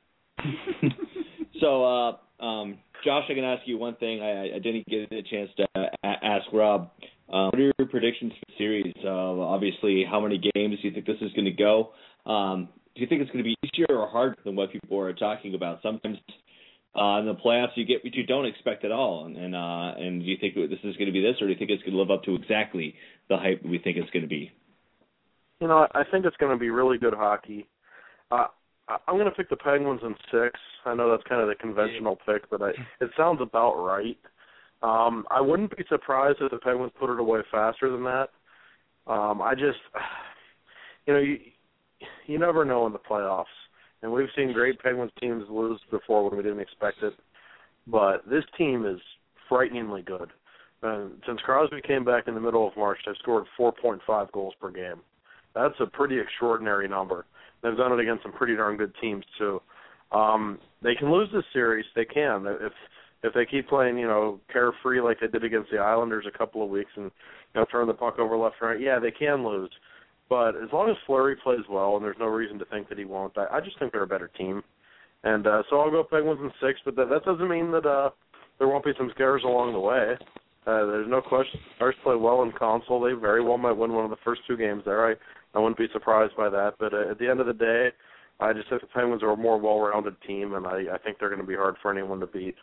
So, Josh, I can ask you one thing. I didn't get a chance to ask Rob. What are your predictions for the series? Obviously, how many games do you think this is going to go? Do you think it's going to be easier or harder than what people are talking about? Sometimes in the playoffs you get what you don't expect at all. And do you think this is going to be this, or do you think it's going to live up to exactly the hype we think it's going to be? I think it's going to be really good hockey. I'm going to pick the Penguins in 6. I know that's kind of the conventional pick, but it sounds about right. I wouldn't be surprised if the Penguins put it away faster than that. I just, you never know in the playoffs. And we've seen great Penguins teams lose before when we didn't expect it. But this team is frighteningly good. Since Crosby came back in the middle of March, they've scored 4.5 goals per game. That's a pretty extraordinary number. They've done it against some pretty darn good teams, too. They can lose this series. They can. If they keep playing, carefree like they did against the Islanders a couple of weeks and, turn the puck over left and right, yeah, they can lose. But as long as Fleury plays well, and there's no reason to think that he won't, I just think they're a better team. And so I'll go Penguins in 6, but that doesn't mean that there won't be some scares along the way. There's no question. Stars play well in console. They very well might win one of the first 2 games there. I wouldn't be surprised by that. But at the end of the day, I just think the Penguins are a more well-rounded team, and I think they're going to be hard for anyone to beat.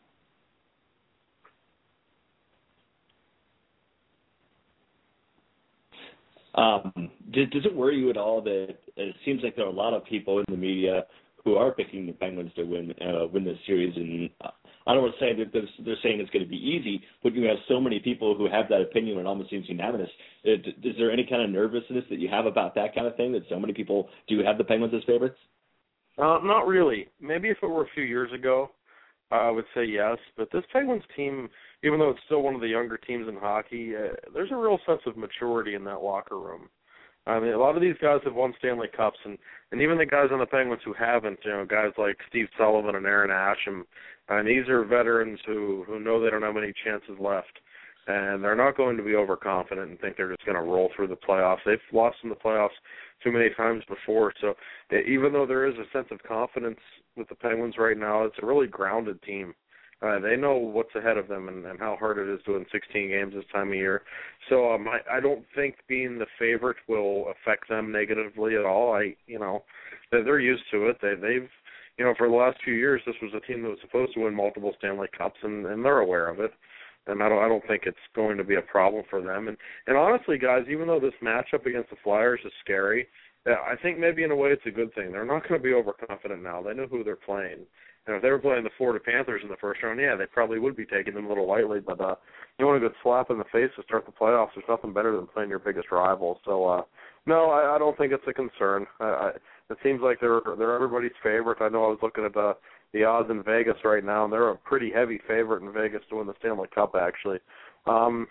Does it worry you at all that it seems like there are a lot of people in the media who are picking the Penguins to win this series? And I don't want to say that they're saying it's going to be easy, but you have so many people who have that opinion and it almost seems unanimous. Is there any kind of nervousness that you have about that kind of thing, that so many people do have the Penguins as favorites? Not really. Maybe if it were a few years ago, I would say yes. But this Penguins team, even though it's still one of the younger teams in hockey, there's a real sense of maturity in that locker room. I mean, a lot of these guys have won Stanley Cups, and even the guys on the Penguins who haven't, guys like Steve Sullivan and Aaron Asham, and these are veterans who know they don't have any chances left. And they're not going to be overconfident and think they're just going to roll through the playoffs. They've lost in the playoffs too many times before. So even though there is a sense of confidence with the Penguins right now, it's a really grounded team. They know what's ahead of them and how hard it is to win 16 games this time of year. So I don't think being the favorite will affect them negatively at all. They're used to it. They've for the last few years, this was a team that was supposed to win multiple Stanley Cups, and they're aware of it. And I don't think it's going to be a problem for them. And honestly, guys, even though this matchup against the Flyers is scary, I think maybe in a way it's a good thing. They're not going to be overconfident now. They know who they're playing. And if they were playing the Florida Panthers in the first round, yeah, they probably would be taking them a little lightly. But you want a good slap in the face to start the playoffs. There's nothing better than playing your biggest rival. So, no, I don't think it's a concern. It seems like they're everybody's favorite. I know I was looking at the odds in Vegas right now, and they're a pretty heavy favorite in Vegas to win the Stanley Cup, actually. And,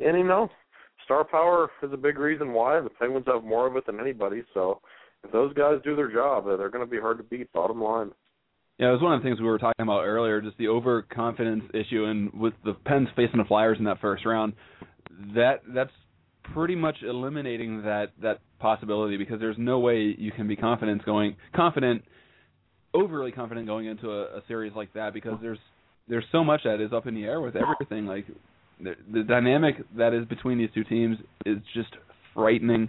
star power is a big reason why. The Penguins have more of it than anybody. So if those guys do their job, they're going to be hard to beat, bottom line. Yeah, it was one of the things we were talking about earlier, just the overconfidence issue, and with the Pens facing the Flyers in that first round, that's pretty much eliminating that possibility, because there's no way you can be overly confident going into a series like that, because there's so much that is up in the air with everything. Like the dynamic that is between these two teams is just frightening.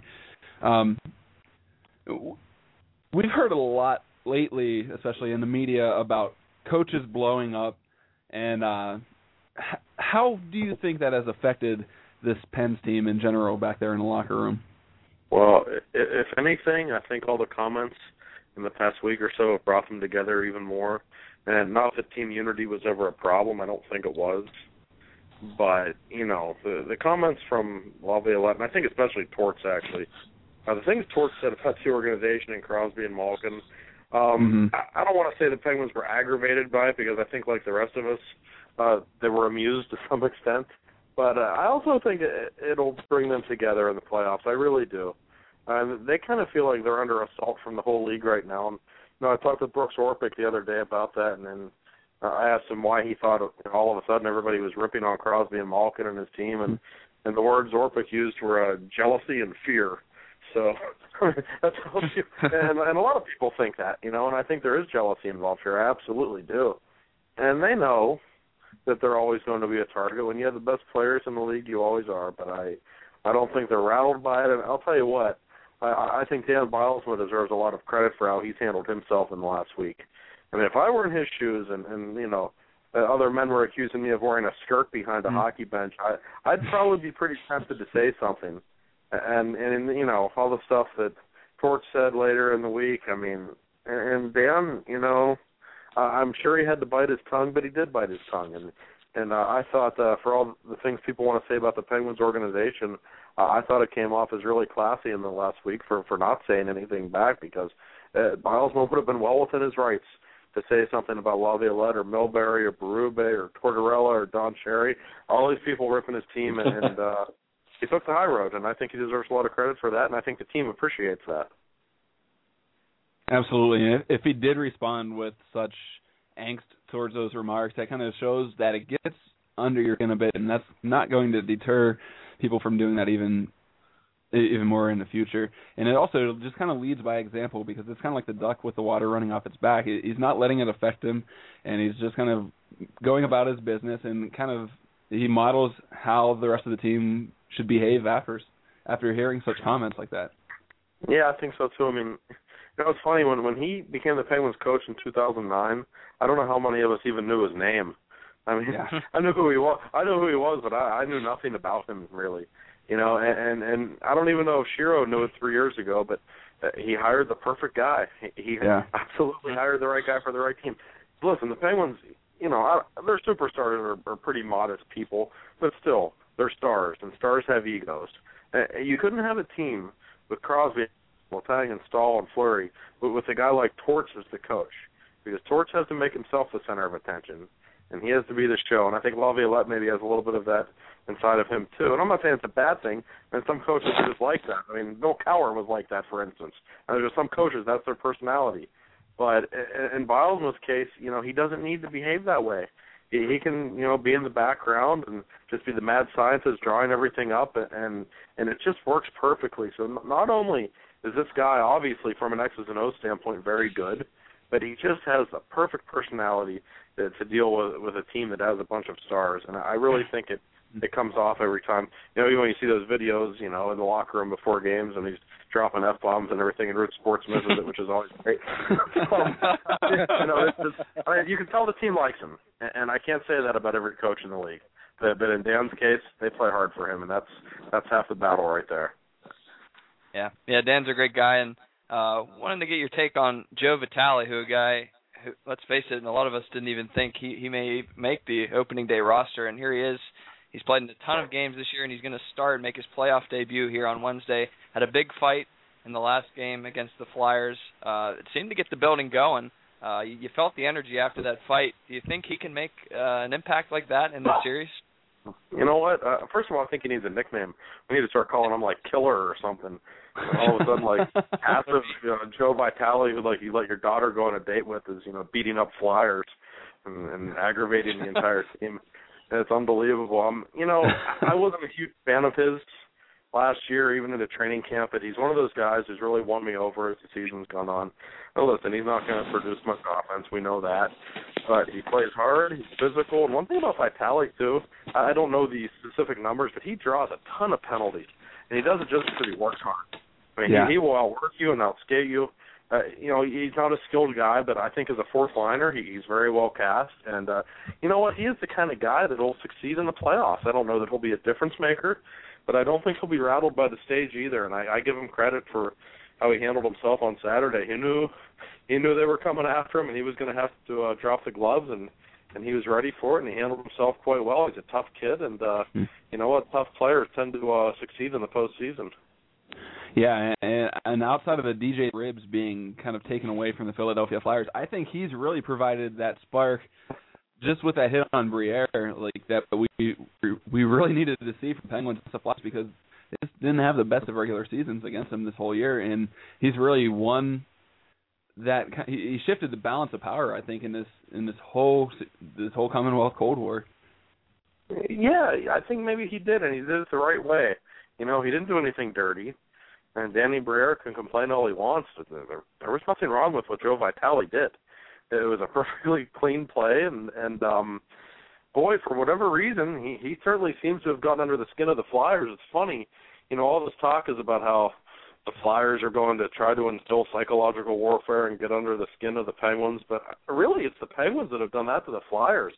We've heard a lot lately, especially in the media, about coaches blowing up, and how do you think that has affected this Pens team in general back there in the locker room? Well, if anything, I think all the comments in the past week or so have brought them together even more. And not that team unity was ever a problem, I don't think it was. But, the comments from Laviolette, and I think especially Torts, actually, the things Torts said about the organization and Crosby and Malkin, I don't want to say the Penguins were aggravated by it, because I think, like the rest of us, they were amused to some extent. But I also think it'll bring them together in the playoffs. I really do. They kind of feel like they're under assault from the whole league right now. And, I talked to Brooks Orpik the other day about that, and then I asked him why he thought all of a sudden everybody was ripping on Crosby and Malkin and his team, and the words Orpik used were jealousy and fear. So that tells you. And a lot of people think that, and I think there is jealousy involved here. I absolutely do. And they know that they're always going to be a target. When you have the best players in the league, you always are. But I don't think they're rattled by it. And I'll tell you what, I think Dan Bilesma deserves a lot of credit for how he's handled himself in the last week. I mean, if I were in his shoes and other men were accusing me of wearing a skirt behind a hockey bench, I'd probably be pretty tempted to say something. and you know, all the stuff that Torch said later in the week. I mean, and Dan, you know, I'm sure he had to bite his tongue, but he did bite his tongue. And I thought for all the things people want to say about the Penguins organization, I thought it came off as really classy in the last week for not saying anything back, because Bilesma would have been well within his rights to say something about Laviolette or Milbury or Berube or Tortorella or Don Cherry. All these people ripping his team, and he took the high road, and I think he deserves a lot of credit for that, and I think the team appreciates that. Absolutely. And if he did respond with such angst towards those remarks, that kind of shows that it gets under your skin a bit, and that's not going to deter people from doing that even more in the future. And it also just kind of leads by example, because it's kind of like the duck with the water running off its back. He's not letting it affect him, and he's just kind of going about his business, and kind of he models how the rest of the team should behave after hearing such comments like that. Yeah, I think so too. I mean, you know, it's funny, when he became the Penguins coach in 2009, I don't know how many of us even knew his name. I mean, yeah. I knew who he was. I knew who he was, but I knew nothing about him, really. You know, and I don't even know if Shiro knew it 3 years ago, but he hired the perfect guy. He absolutely hired the right guy for the right team. Listen, the Penguins, you know, their superstars are pretty modest people, but still, they're stars, and stars have egos. You couldn't have a team with Crosby, Letang, Stahl, and Fleury, but with a guy like Torch as the coach, because Torch has to make himself the center of attention, and he has to be the show. And I think Laviolette maybe has a little bit of that inside of him too. And I'm not saying it's a bad thing, and some coaches are just like that. I mean, Bill Cowher was like that, for instance. And there's some coaches, that's their personality. But in Bilesma's case, you know, he doesn't need to behave that way. He can, you know, be in the background and just be the mad scientist drawing everything up, and it just works perfectly. So not only is this guy, obviously, from an X's and O's standpoint, very good, but he just has a perfect personality to deal with a team that has a bunch of stars. And I really think it comes off every time. You know, when you see those videos, you know, in the locker room before games, and he's dropping F-bombs and everything, and Root Sports misses it, which is always great. You know, I mean, you can tell the team likes him, and I can't say that about every coach in the league. But in Dan's case, they play hard for him, and that's half the battle right there. Yeah, Dan's a great guy, and wanted to get your take on Joe Vitale, who, let's face it, and a lot of us didn't even think he may make the opening day roster, and here he is. He's played in a ton of games this year, and he's going to start and make his playoff debut here on Wednesday. Had a big fight in the last game against the Flyers. It seemed to get the building going. You felt the energy after that fight. Do you think he can make an impact like that in this series? You know what? First of all, I think he needs a nickname. We need to start calling him, like, Killer or something. All of a sudden, like, passive, you know, Joe Vitale, who, like, you let your daughter go on a date with, is, you know, beating up Flyers and aggravating the entire team. And it's unbelievable. You know, I wasn't a huge fan of his last year, even in the training camp, but he's one of those guys who's really won me over as the season's gone on. Now, listen, he's not going to produce much offense. We know that. But he plays hard. He's physical. And one thing about Vitale, too, I don't know the specific numbers, but he draws a ton of penalties. And he does it just because he works hard. I mean, he will outwork you and outskate you. You know, he's not a skilled guy, but I think as a fourth liner, he's very well cast. And you know what? He is the kind of guy that will succeed in the playoffs. I don't know that he'll be a difference maker, but I don't think he'll be rattled by the stage either. And I give him credit for how he handled himself on Saturday. He knew they were coming after him, and he was going to have to drop the gloves, and he was ready for it, and he handled himself quite well. He's a tough kid, and you know what? Tough players tend to succeed in the postseason. Yeah, and outside of the DJ Ribs being kind of taken away from the Philadelphia Flyers, I think he's really provided that spark just with that hit on Briere, like that we really needed to see from Penguins to Flyers, because they just didn't have the best of regular seasons against them this whole year, and he's really won that. He shifted the balance of power, I think, in this whole Commonwealth Cold War. Yeah, I think maybe he did, and he did it the right way. You know, he didn't do anything dirty. And Danny Briere can complain all he wants. There was nothing wrong with what Joe Vitale did. It was a perfectly clean play, and boy, for whatever reason, he certainly seems to have gotten under the skin of the Flyers. It's funny, you know, all this talk is about how the Flyers are going to try to instill psychological warfare and get under the skin of the Penguins, but really it's the Penguins that have done that to the Flyers.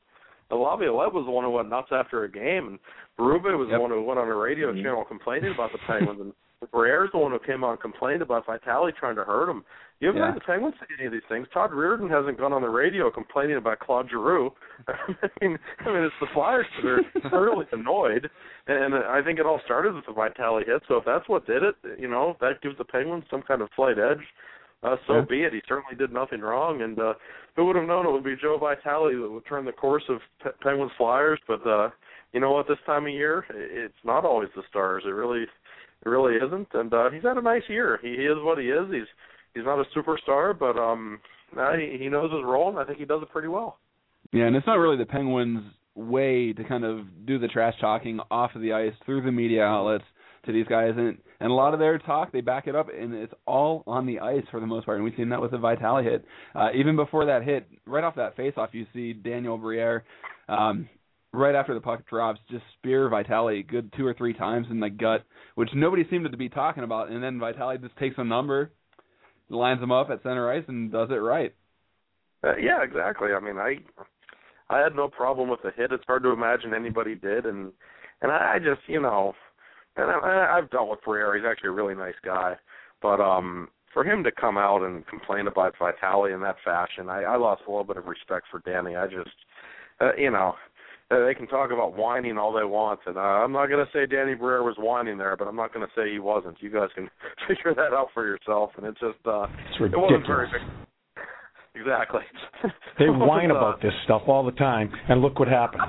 Laviolette was the one who went nuts after a game, and Berube was the one who went on a radio channel complaining about the Penguins, and Briere's the one who came out and complained about Vitale trying to hurt him. You haven't heard the Penguins say any of these things. Todd Reardon hasn't gone on the radio complaining about Claude Giroux. I mean, it's the Flyers that are thoroughly annoyed, and I think it all started with the Vitale hit. So if that's what did it, that gives the Penguins some kind of slight edge. So be it. He certainly did nothing wrong, and who would have known it would be Joe Vitale that would turn the course of Penguins Flyers? But you know what? This time of year, it's not always the Stars. It really isn't. And he's had a nice year. He is what he is. He's not a superstar, but he knows his role, and I think he does it pretty well. Yeah, and it's not really the Penguins' way to kind of do the trash talking off of the ice through the media outlets to these guys, and a lot of their talk, they back it up, and it's all on the ice for the most part, and we've seen that with the Vitale hit. Even before that hit, right off that face-off, you see Daniel Briere, right after the puck drops, just spear Vitale good 2 or 3 times in the gut, which nobody seemed to be talking about, and then Vitale just takes a number, lines him up at center ice, and does it right. Yeah, exactly. I mean, I had no problem with the hit. It's hard to imagine anybody did, and I just, and I've dealt with Briere. He's actually a really nice guy. But for him to come out and complain about Vitale in that fashion, I lost a little bit of respect for Danny. I just, they can talk about whining all they want. And I'm not going to say Danny Briere was whining there, but I'm not going to say he wasn't. You guys can figure that out for yourself. And it just, it's ridiculous. It wasn't very big. Exactly. They whine about this stuff all the time, and look what happens.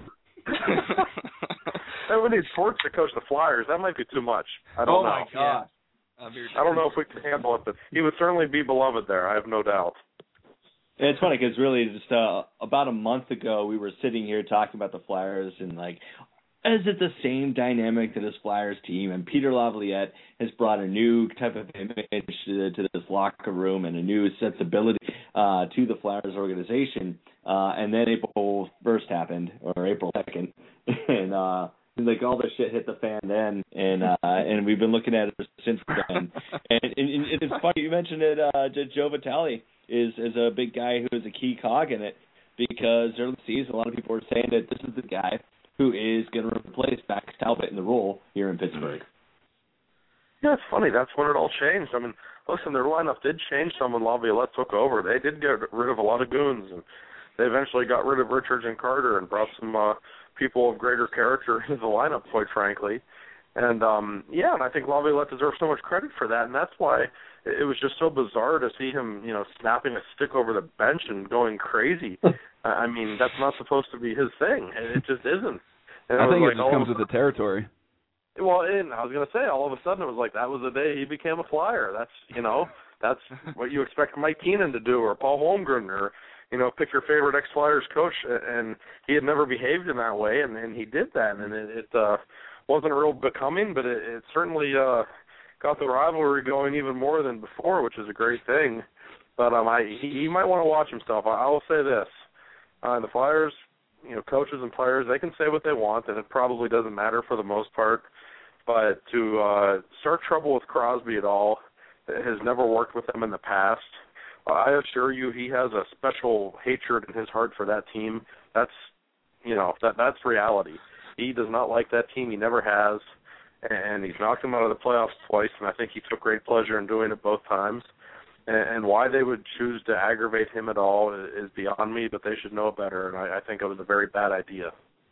We need Schwartz to coach the Flyers. That might be too much. I don't know. Oh, my God. I don't know if we can handle it, but he would certainly be beloved there. I have no doubt. It's funny because really just about a month ago we were sitting here talking about the Flyers and is it the same dynamic to this Flyers team? And Peter Laviolette has brought a new type of image to this locker room and a new sensibility to the Flyers organization. And then April 1st happened, or April 2nd, and all this shit hit the fan then, and we've been looking at it since then. And it's funny you mentioned that Joe Vitale is a big guy who is a key cog in it, because early in the season a lot of people were saying that this is the guy who is going to replace Max Talbot in the role here in Pittsburgh. Yeah, it's funny. That's when it all changed. I mean, listen, their lineup did change some when Laviolette took over. They did get rid of a lot of goons, and they eventually got rid of Richards and Carter and brought some people of greater character into the lineup, quite frankly. And, and I think Laviolette deserves so much credit for that, and that's why it was just so bizarre to see him, snapping a stick over the bench and going crazy. I mean, that's not supposed to be his thing, and it just isn't. And I think it just comes with the territory. Well, and I was going to say, all of a sudden it was like that was the day he became a Flyer. That's, that's what you expect Mike Keenan to do, or Paul Holmgren, or, pick your favorite ex-Flyers coach, and he had never behaved in that way, and he did that, and it wasn't real becoming, but it certainly got the rivalry going even more than before, which is a great thing. But he might want to watch himself. I will say this. The Flyers, coaches and players, they can say what they want, and it probably doesn't matter for the most part. But to start trouble with Crosby at all has never worked with them in the past. I assure you he has a special hatred in his heart for that team. That's, that's reality. He does not like that team. He never has. And he's knocked them out of the playoffs twice, and I think he took great pleasure in doing it both times. And why they would choose to aggravate him at all is beyond me, but they should know better, and I think it was a very bad idea.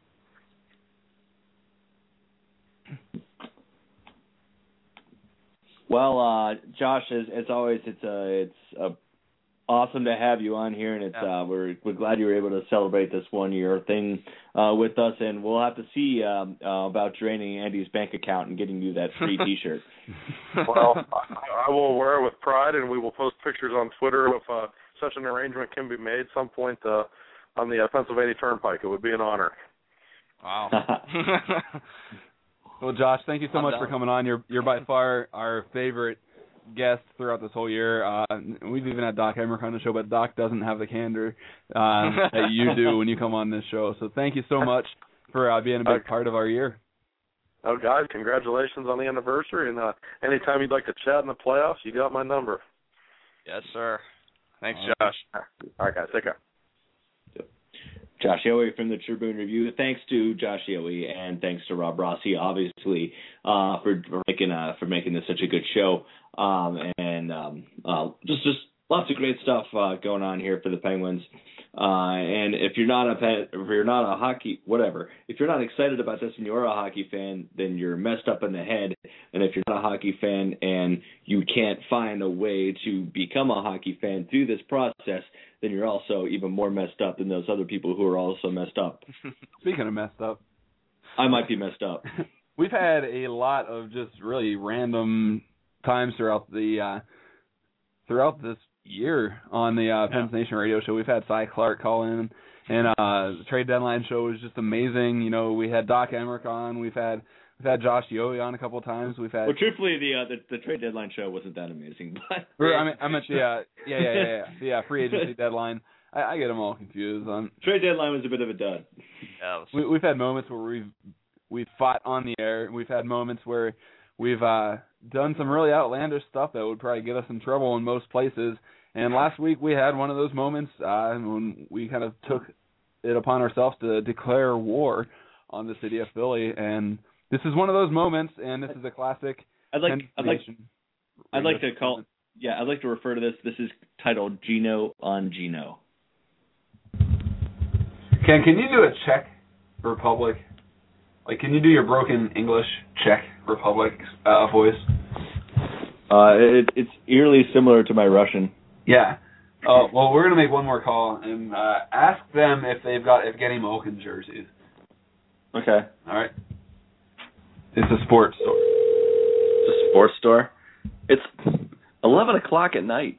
Well, Josh, as always, it's awesome to have you on here, and it's we're glad you were able to celebrate this 1-year thing with us, and we'll have to see about draining Andy's bank account and getting you that free T-shirt. Well, I will wear it with pride, and we will post pictures on Twitter if such an arrangement can be made some point on the Pennsylvania Turnpike. It would be an honor. Wow. Well, Josh, thank you so much for coming on. You're by far our favorite guest throughout this whole year. We've even had Doc Emmerich on the show, but Doc doesn't have the candor that you do when you come on this show. So thank you so much for being a big part of our year. Oh, guys, congratulations on the anniversary. And anytime you'd like to chat in the playoffs, you got my number. Yes, sir. Thanks, Josh. All right, guys, take care. Josh Yohe from the Tribune Review. Thanks to Josh Yohe and thanks to Rob Rossi, obviously, for making this such a good show. Just lots of great stuff going on here for the Penguins. And if you're not excited about this and you're a hockey fan, then you're messed up in the head. And if you're not a hockey fan and you can't find a way to become a hockey fan through this process, then you're also even more messed up than those other people who are also messed up. Speaking of messed up, I might be messed up. We've had a lot of just really random times throughout this year on the Pens Nation radio show. We've had Cy Clark call in, and the trade deadline show was just amazing. You know, we had Doc Emmerich on. We've had Josh Yohe on a couple of times. We've had. Well, truthfully, the trade deadline show wasn't that amazing, but I meant the free agency deadline. I get them all confused. Trade deadline was a bit of a dud. Yeah, we've had moments where we've fought on the air. We've had moments where we've done some really outlandish stuff that would probably get us in trouble in most places. And last week we had one of those moments when we kind of took it upon ourselves to declare war on the city of Philly. And this is one of those moments, and this is a classic. I'd like to refer to this. This is titled Gino on Gino. Ken, can you do a Czech Republic? Like, can you do your broken English Czech Republic voice? It's eerily similar to my Russian. Yeah. Well, we're gonna make one more call and ask them if they've got Evgeny Malkin jerseys. Okay. All right. It's a sports store. It's a sports store. It's 11 o'clock at night.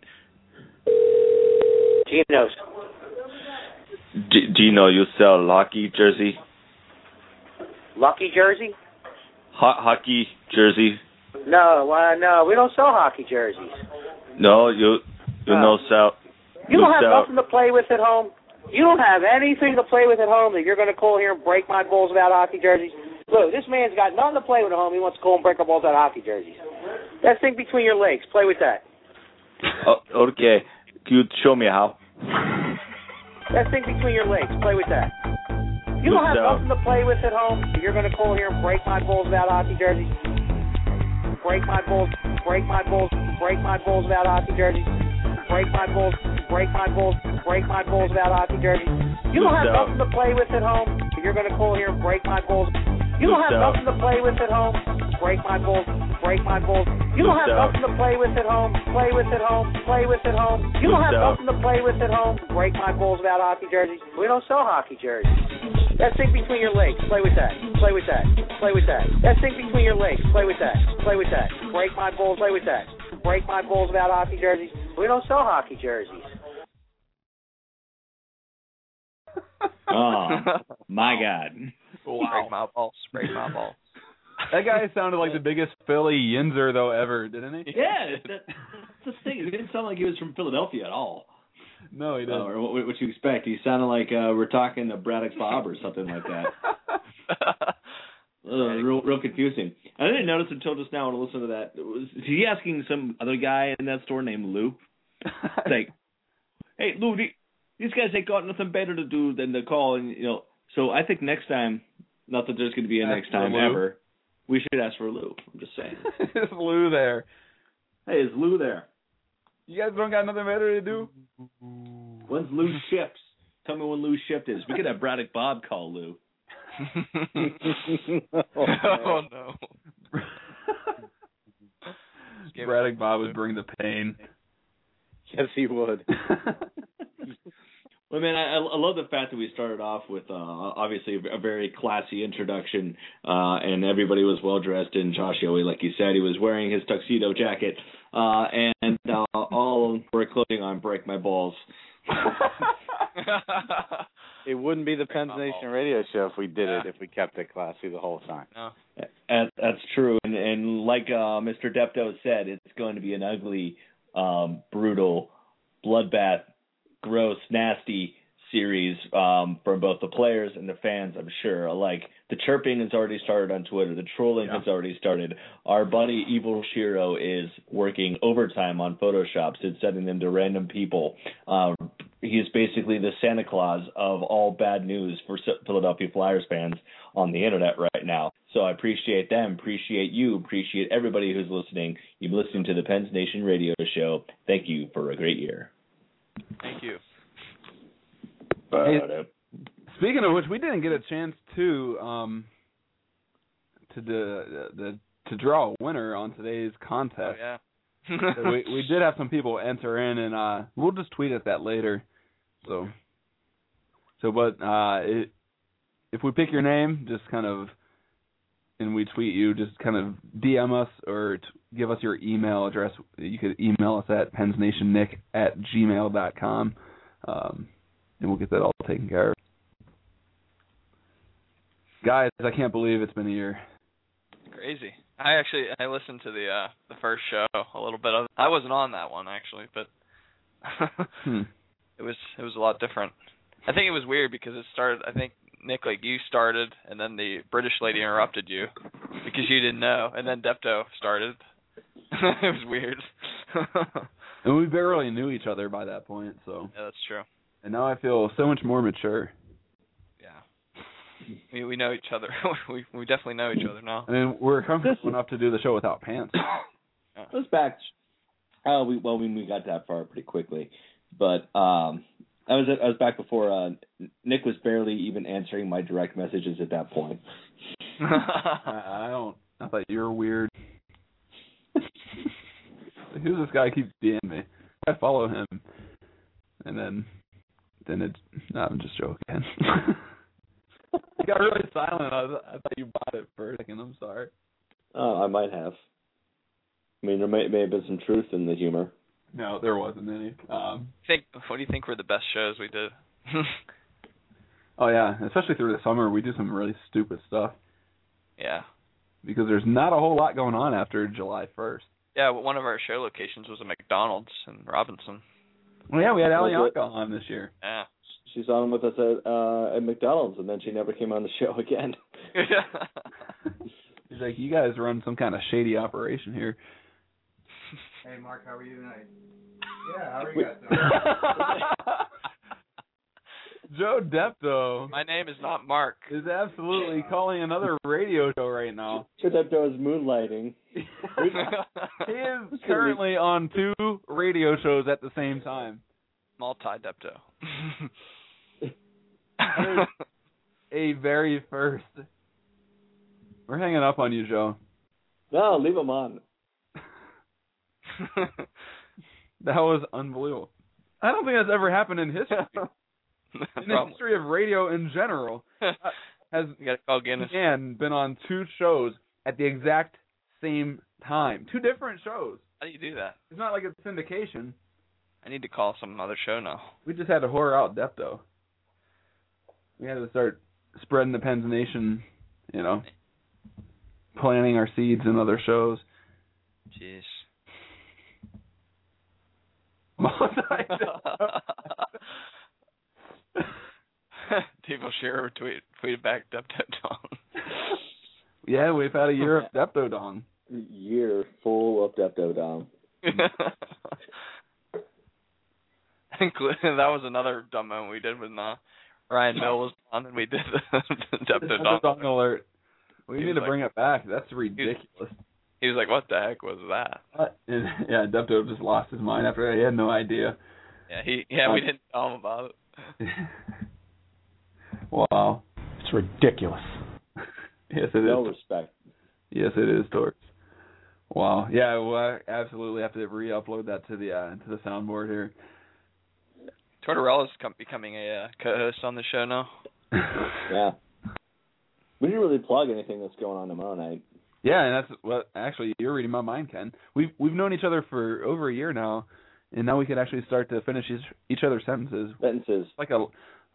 Gino's. Gino, you sell hockey jersey? Lucky jersey? Hockey jersey? No, we don't sell hockey jerseys. No, you no sell. You don't have nothing to play with at home. You don't have anything to play with at home that you're going to call here and break my balls about hockey jerseys. Look, this man's got nothing to play with at home. He wants to call and break our balls about hockey jerseys. That thing between your legs. Play with that. Okay. Can you show me how? That thing between your legs. Play with that. You don't have nothing to play with at home. You're going to call here and break my balls about hockey jerseys. Break my balls about hockey jerseys. Break my balls about hockey jerseys. You don't have nothing to play with at home. You're going to call here and break my balls. You don't have nothing to play with at home. Break my balls. You don't have nothing to play with at home. Play with at home. You don't have nothing to play with at home. Break my balls about hockey jerseys. We don't sell hockey jerseys. That thing between your legs. Play with that. That thing between your legs. Play with that. Break my balls. Play with that. Break my balls about hockey jerseys. We don't sell hockey jerseys. Oh, my God. Wow. Break my balls. That guy sounded like the biggest Philly yinzer, though, ever, didn't he? Yeah, that's the thing. It didn't sound like he was from Philadelphia at all. No, he didn't. Or what you expect. He sounded like we're talking to Braddock Bob or something like that. Real confusing. I didn't notice until just now when I listened to that. Was he asking some other guy in that store named Lou? It's like, hey, Lou, these guys ain't got nothing better to do than to call. And so I think next time, not that there's going to be a next time ever, we should ask for Lou. I'm just saying. Is Lou there? Hey, is Lou there? You guys don't got nothing better to do? When's Lou shift? Tell me when Lou's shift is. We could have Braddock Bob call Lou. Oh, no. Braddock Bob would bring the pain. Yes, he would. Well, man, I love the fact that we started off with obviously a very classy introduction, and everybody was well dressed in Josh Yohe, like you said. He was wearing his tuxedo jacket, and all were clothing on "Break My Balls." It wouldn't be the Pens Nation radio show if we did it, if we kept it classy the whole time. No. That's true, and like Mr. Depto said, it's going to be an ugly, brutal, bloodbath, gross, nasty series for both the players and the fans, I'm sure. Like, the chirping has already started on Twitter. The trolling has already started. Our buddy Evil Shiro is working overtime on Photoshops and sending them to random people, is basically the Santa Claus of all bad news for Philadelphia Flyers fans on the internet right now. So I appreciate them, appreciate you, appreciate everybody who's listening. You've been listening to the Pens Nation Radio Show. Thank you for a great year. Thank you. Hey, speaking of which, we didn't get a chance to draw a winner on today's contest. Oh, yeah. So we did have some people enter in, and we'll just tweet at that later. But if we pick your name, just kind of, and we tweet you, just kind of DM us or give us your email address. You could email us at pensnationnick@gmail.com, and we'll get that all taken care of. Guys, I can't believe it's been a year. Crazy. I listened to the first show a little bit of it. I wasn't on that one actually, but it was a lot different. I think it was weird because it started. I think Nick, like you started, and then the British lady interrupted you because you didn't know, and then Depto started. It was weird. And we barely knew each other by that point, so. Yeah, that's true. And now I feel so much more mature. We know each other. we definitely know each other now. I mean, we're comfortable enough to do the show without pants. It was back. We got that far pretty quickly, but I was back before Nick was barely even answering my direct messages at that point. I thought you were weird. Who's this guy keeps DMing me? I follow him, and then it's. No, I'm just joking. You got really silent. I thought you bought it for a second. I'm sorry. Oh, I might have. I mean, there may have been some truth in the humor. No, there wasn't any. What do you think were the best shows we did? Oh, yeah. Especially through the summer, we do some really stupid stuff. Yeah. Because there's not a whole lot going on after July 1st. Yeah, well, one of our show locations was a McDonald's in Robinson. Well, yeah, we had Alianka on this year. Yeah. She's on with us at McDonald's, and then she never came on the show again. She's like, you guys run some kind of shady operation here. Hey, Mark, how are you tonight? Yeah, how are you guys doing? Joe Depto. My name is not Mark. Is absolutely calling another radio show right now. Joe Depto is moonlighting. He is currently on 2 radio shows at the same time. Multi-Depto. A very first. We're hanging up on you, Joe. No, leave him on. That was unbelievable. I don't think that's ever happened in history. In the history of radio in general. Has you gotta call Guinness. Been on 2 shows at the exact same time. 2 different shows. How do you do that? It's not like it's syndication. I need to call some other show now. We just had to whore out Depto. We had to start spreading the Pens Nation, planting our seeds in other shows. Jeez. People share tweet back Depto Dong. Yeah, we've had a year of Depto Dong. Year full of Depto Dong. That was another dumb moment we did when Ryan Mill was on and we did the Depto Dong alert. We need to bring it back. That's ridiculous. He was like, "What the heck was that?" And, yeah, Depto just lost his mind after that. He had no idea. Yeah, we didn't tell him about it. Wow, it's ridiculous. Yes, it is. No respect. Yes, it is, Torts. Wow. Yeah, we'll absolutely have to re-upload that to the soundboard here. Tortorella's becoming a co-host on the show now. Yeah. We didn't really plug anything that's going on tomorrow night. Yeah, and that's what actually you're reading my mind, Ken. We've known each other for over a year now, and now we could actually start to finish each other's sentences. It's like a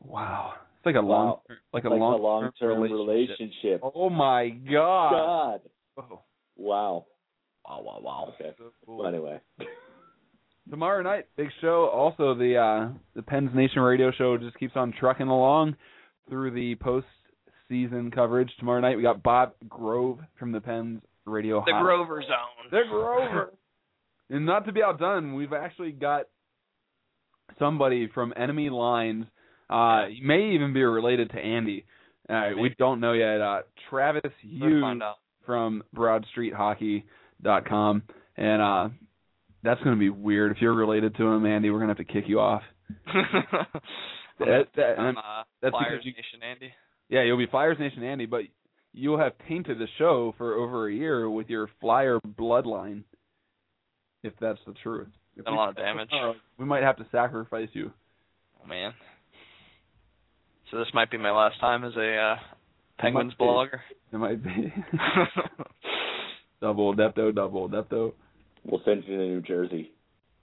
long-term relationship. Oh my God. Whoa. Wow. Okay. Well, anyway. Tomorrow night, big show. Also, the Pens Nation radio show just keeps on trucking along through the post-season coverage. Tomorrow night, we got Bob Grove from the Pens radio. The Grover Zone. The Grover. And not to be outdone, we've actually got somebody from enemy lines. He may even be related to Andy. We don't know yet. Travis Hughes from BroadStreetHockey.com. And that's going to be weird. If you're related to him, Andy, we're going to have to kick you off. Flyers Nation Andy. Yeah, you'll be Flyers Nation Andy, but you'll have tainted the show for over a year with your Flyer bloodline, if that's the truth. Done a lot of damage. We might have to sacrifice you. Oh, man. So this might be my last time as a Penguins blogger. It might be. Double Depto. We'll send you to New Jersey.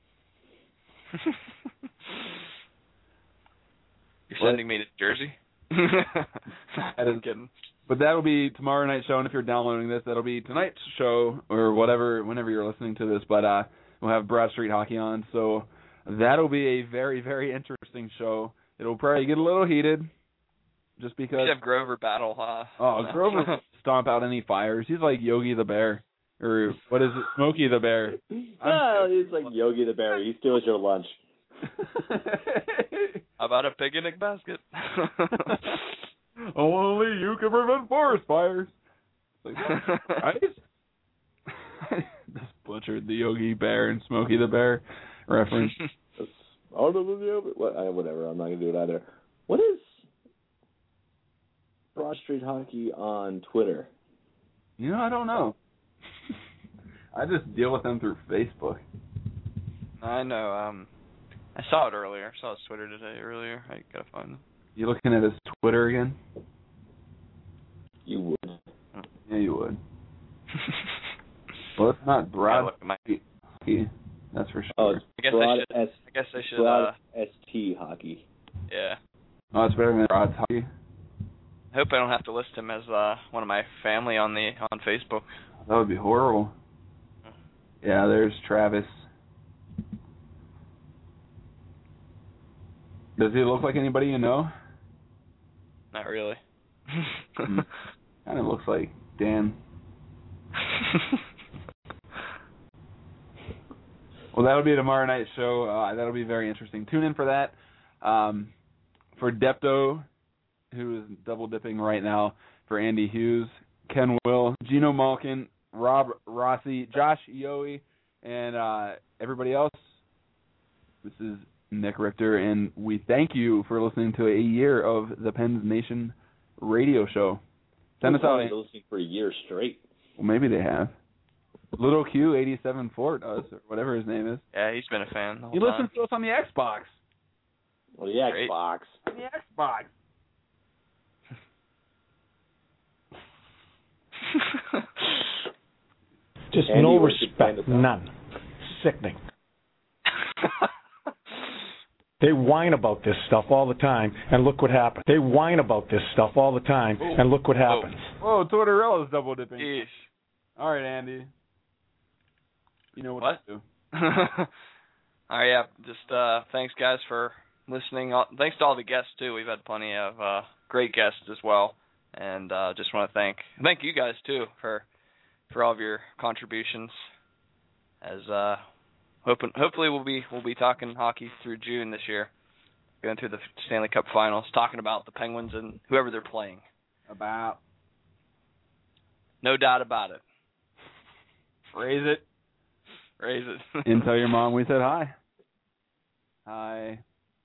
You're sending me to Jersey? I'm kidding. But that'll be tomorrow night's show, and if you're downloading this, that'll be tonight's show, or whatever, whenever you're listening to this. But we'll have Broad Street Hockey on, so that'll be a very, very interesting show. It'll probably get a little heated, just because. We should have Grover battle, Grover stomp out any Flyers. He's like Yogi the Bear. Or what is it? Smokey the Bear. He's like Yogi the Bear. He steals your lunch. How about a picnic basket? Only you can prevent forest fires. Like, right? Just butchered the Yogi Bear and Smokey the Bear reference. Whatever. I'm not going to do it either. What is Broad Street Hockey on Twitter? I don't know. I just deal with them through Facebook. I know. I saw it earlier. I saw his Twitter today earlier. I gotta find him. You looking at his Twitter again? You would. Yeah, you would. Well, it's not Broad. That's for sure. Oh, it's I guess I should. Broad ST Hockey. Yeah. Oh, it's better than Broad Hockey. I hope I don't have to list him as one of my family on Facebook. That would be horrible. Yeah, there's Travis. Does he look like anybody you know? Not really. Kind of looks like Dan. Well, that'll be tomorrow night's show. That'll be very interesting. Tune in for that. For Depto, who is double dipping right now, for Andy Hughes, Ken Will, Gino Malkin, Rob Rossi, Josh Yohe, and everybody else. This is Nick Richter, and we thank you for listening to a year of the Pens Nation radio show. Send us out. Listening for a year straight. Well, maybe they have. Little Q87 does, or whatever his name is. Yeah, he's been a fan the whole He time. listens to us on the Xbox. Well, the Xbox. On the Xbox. Just Andy, no where's your respect, plan none. Sickening. They whine about this stuff all the time, and look what happens. They whine about this stuff all the time, and look what happens. Whoa, Tortorella's double dipping. Yeesh. All right, Andy. You know what to do. All right, yeah. Just thanks, guys, for listening. Thanks to all the guests too. We've had plenty of great guests as well, and just want to thank you guys too for all of your contributions. As hopefully we'll be talking hockey through June this year, going through the Stanley Cup Finals, talking about the Penguins and whoever they're playing. No doubt about it. Raise it. Raise it. And tell your mom we said hi. Hi.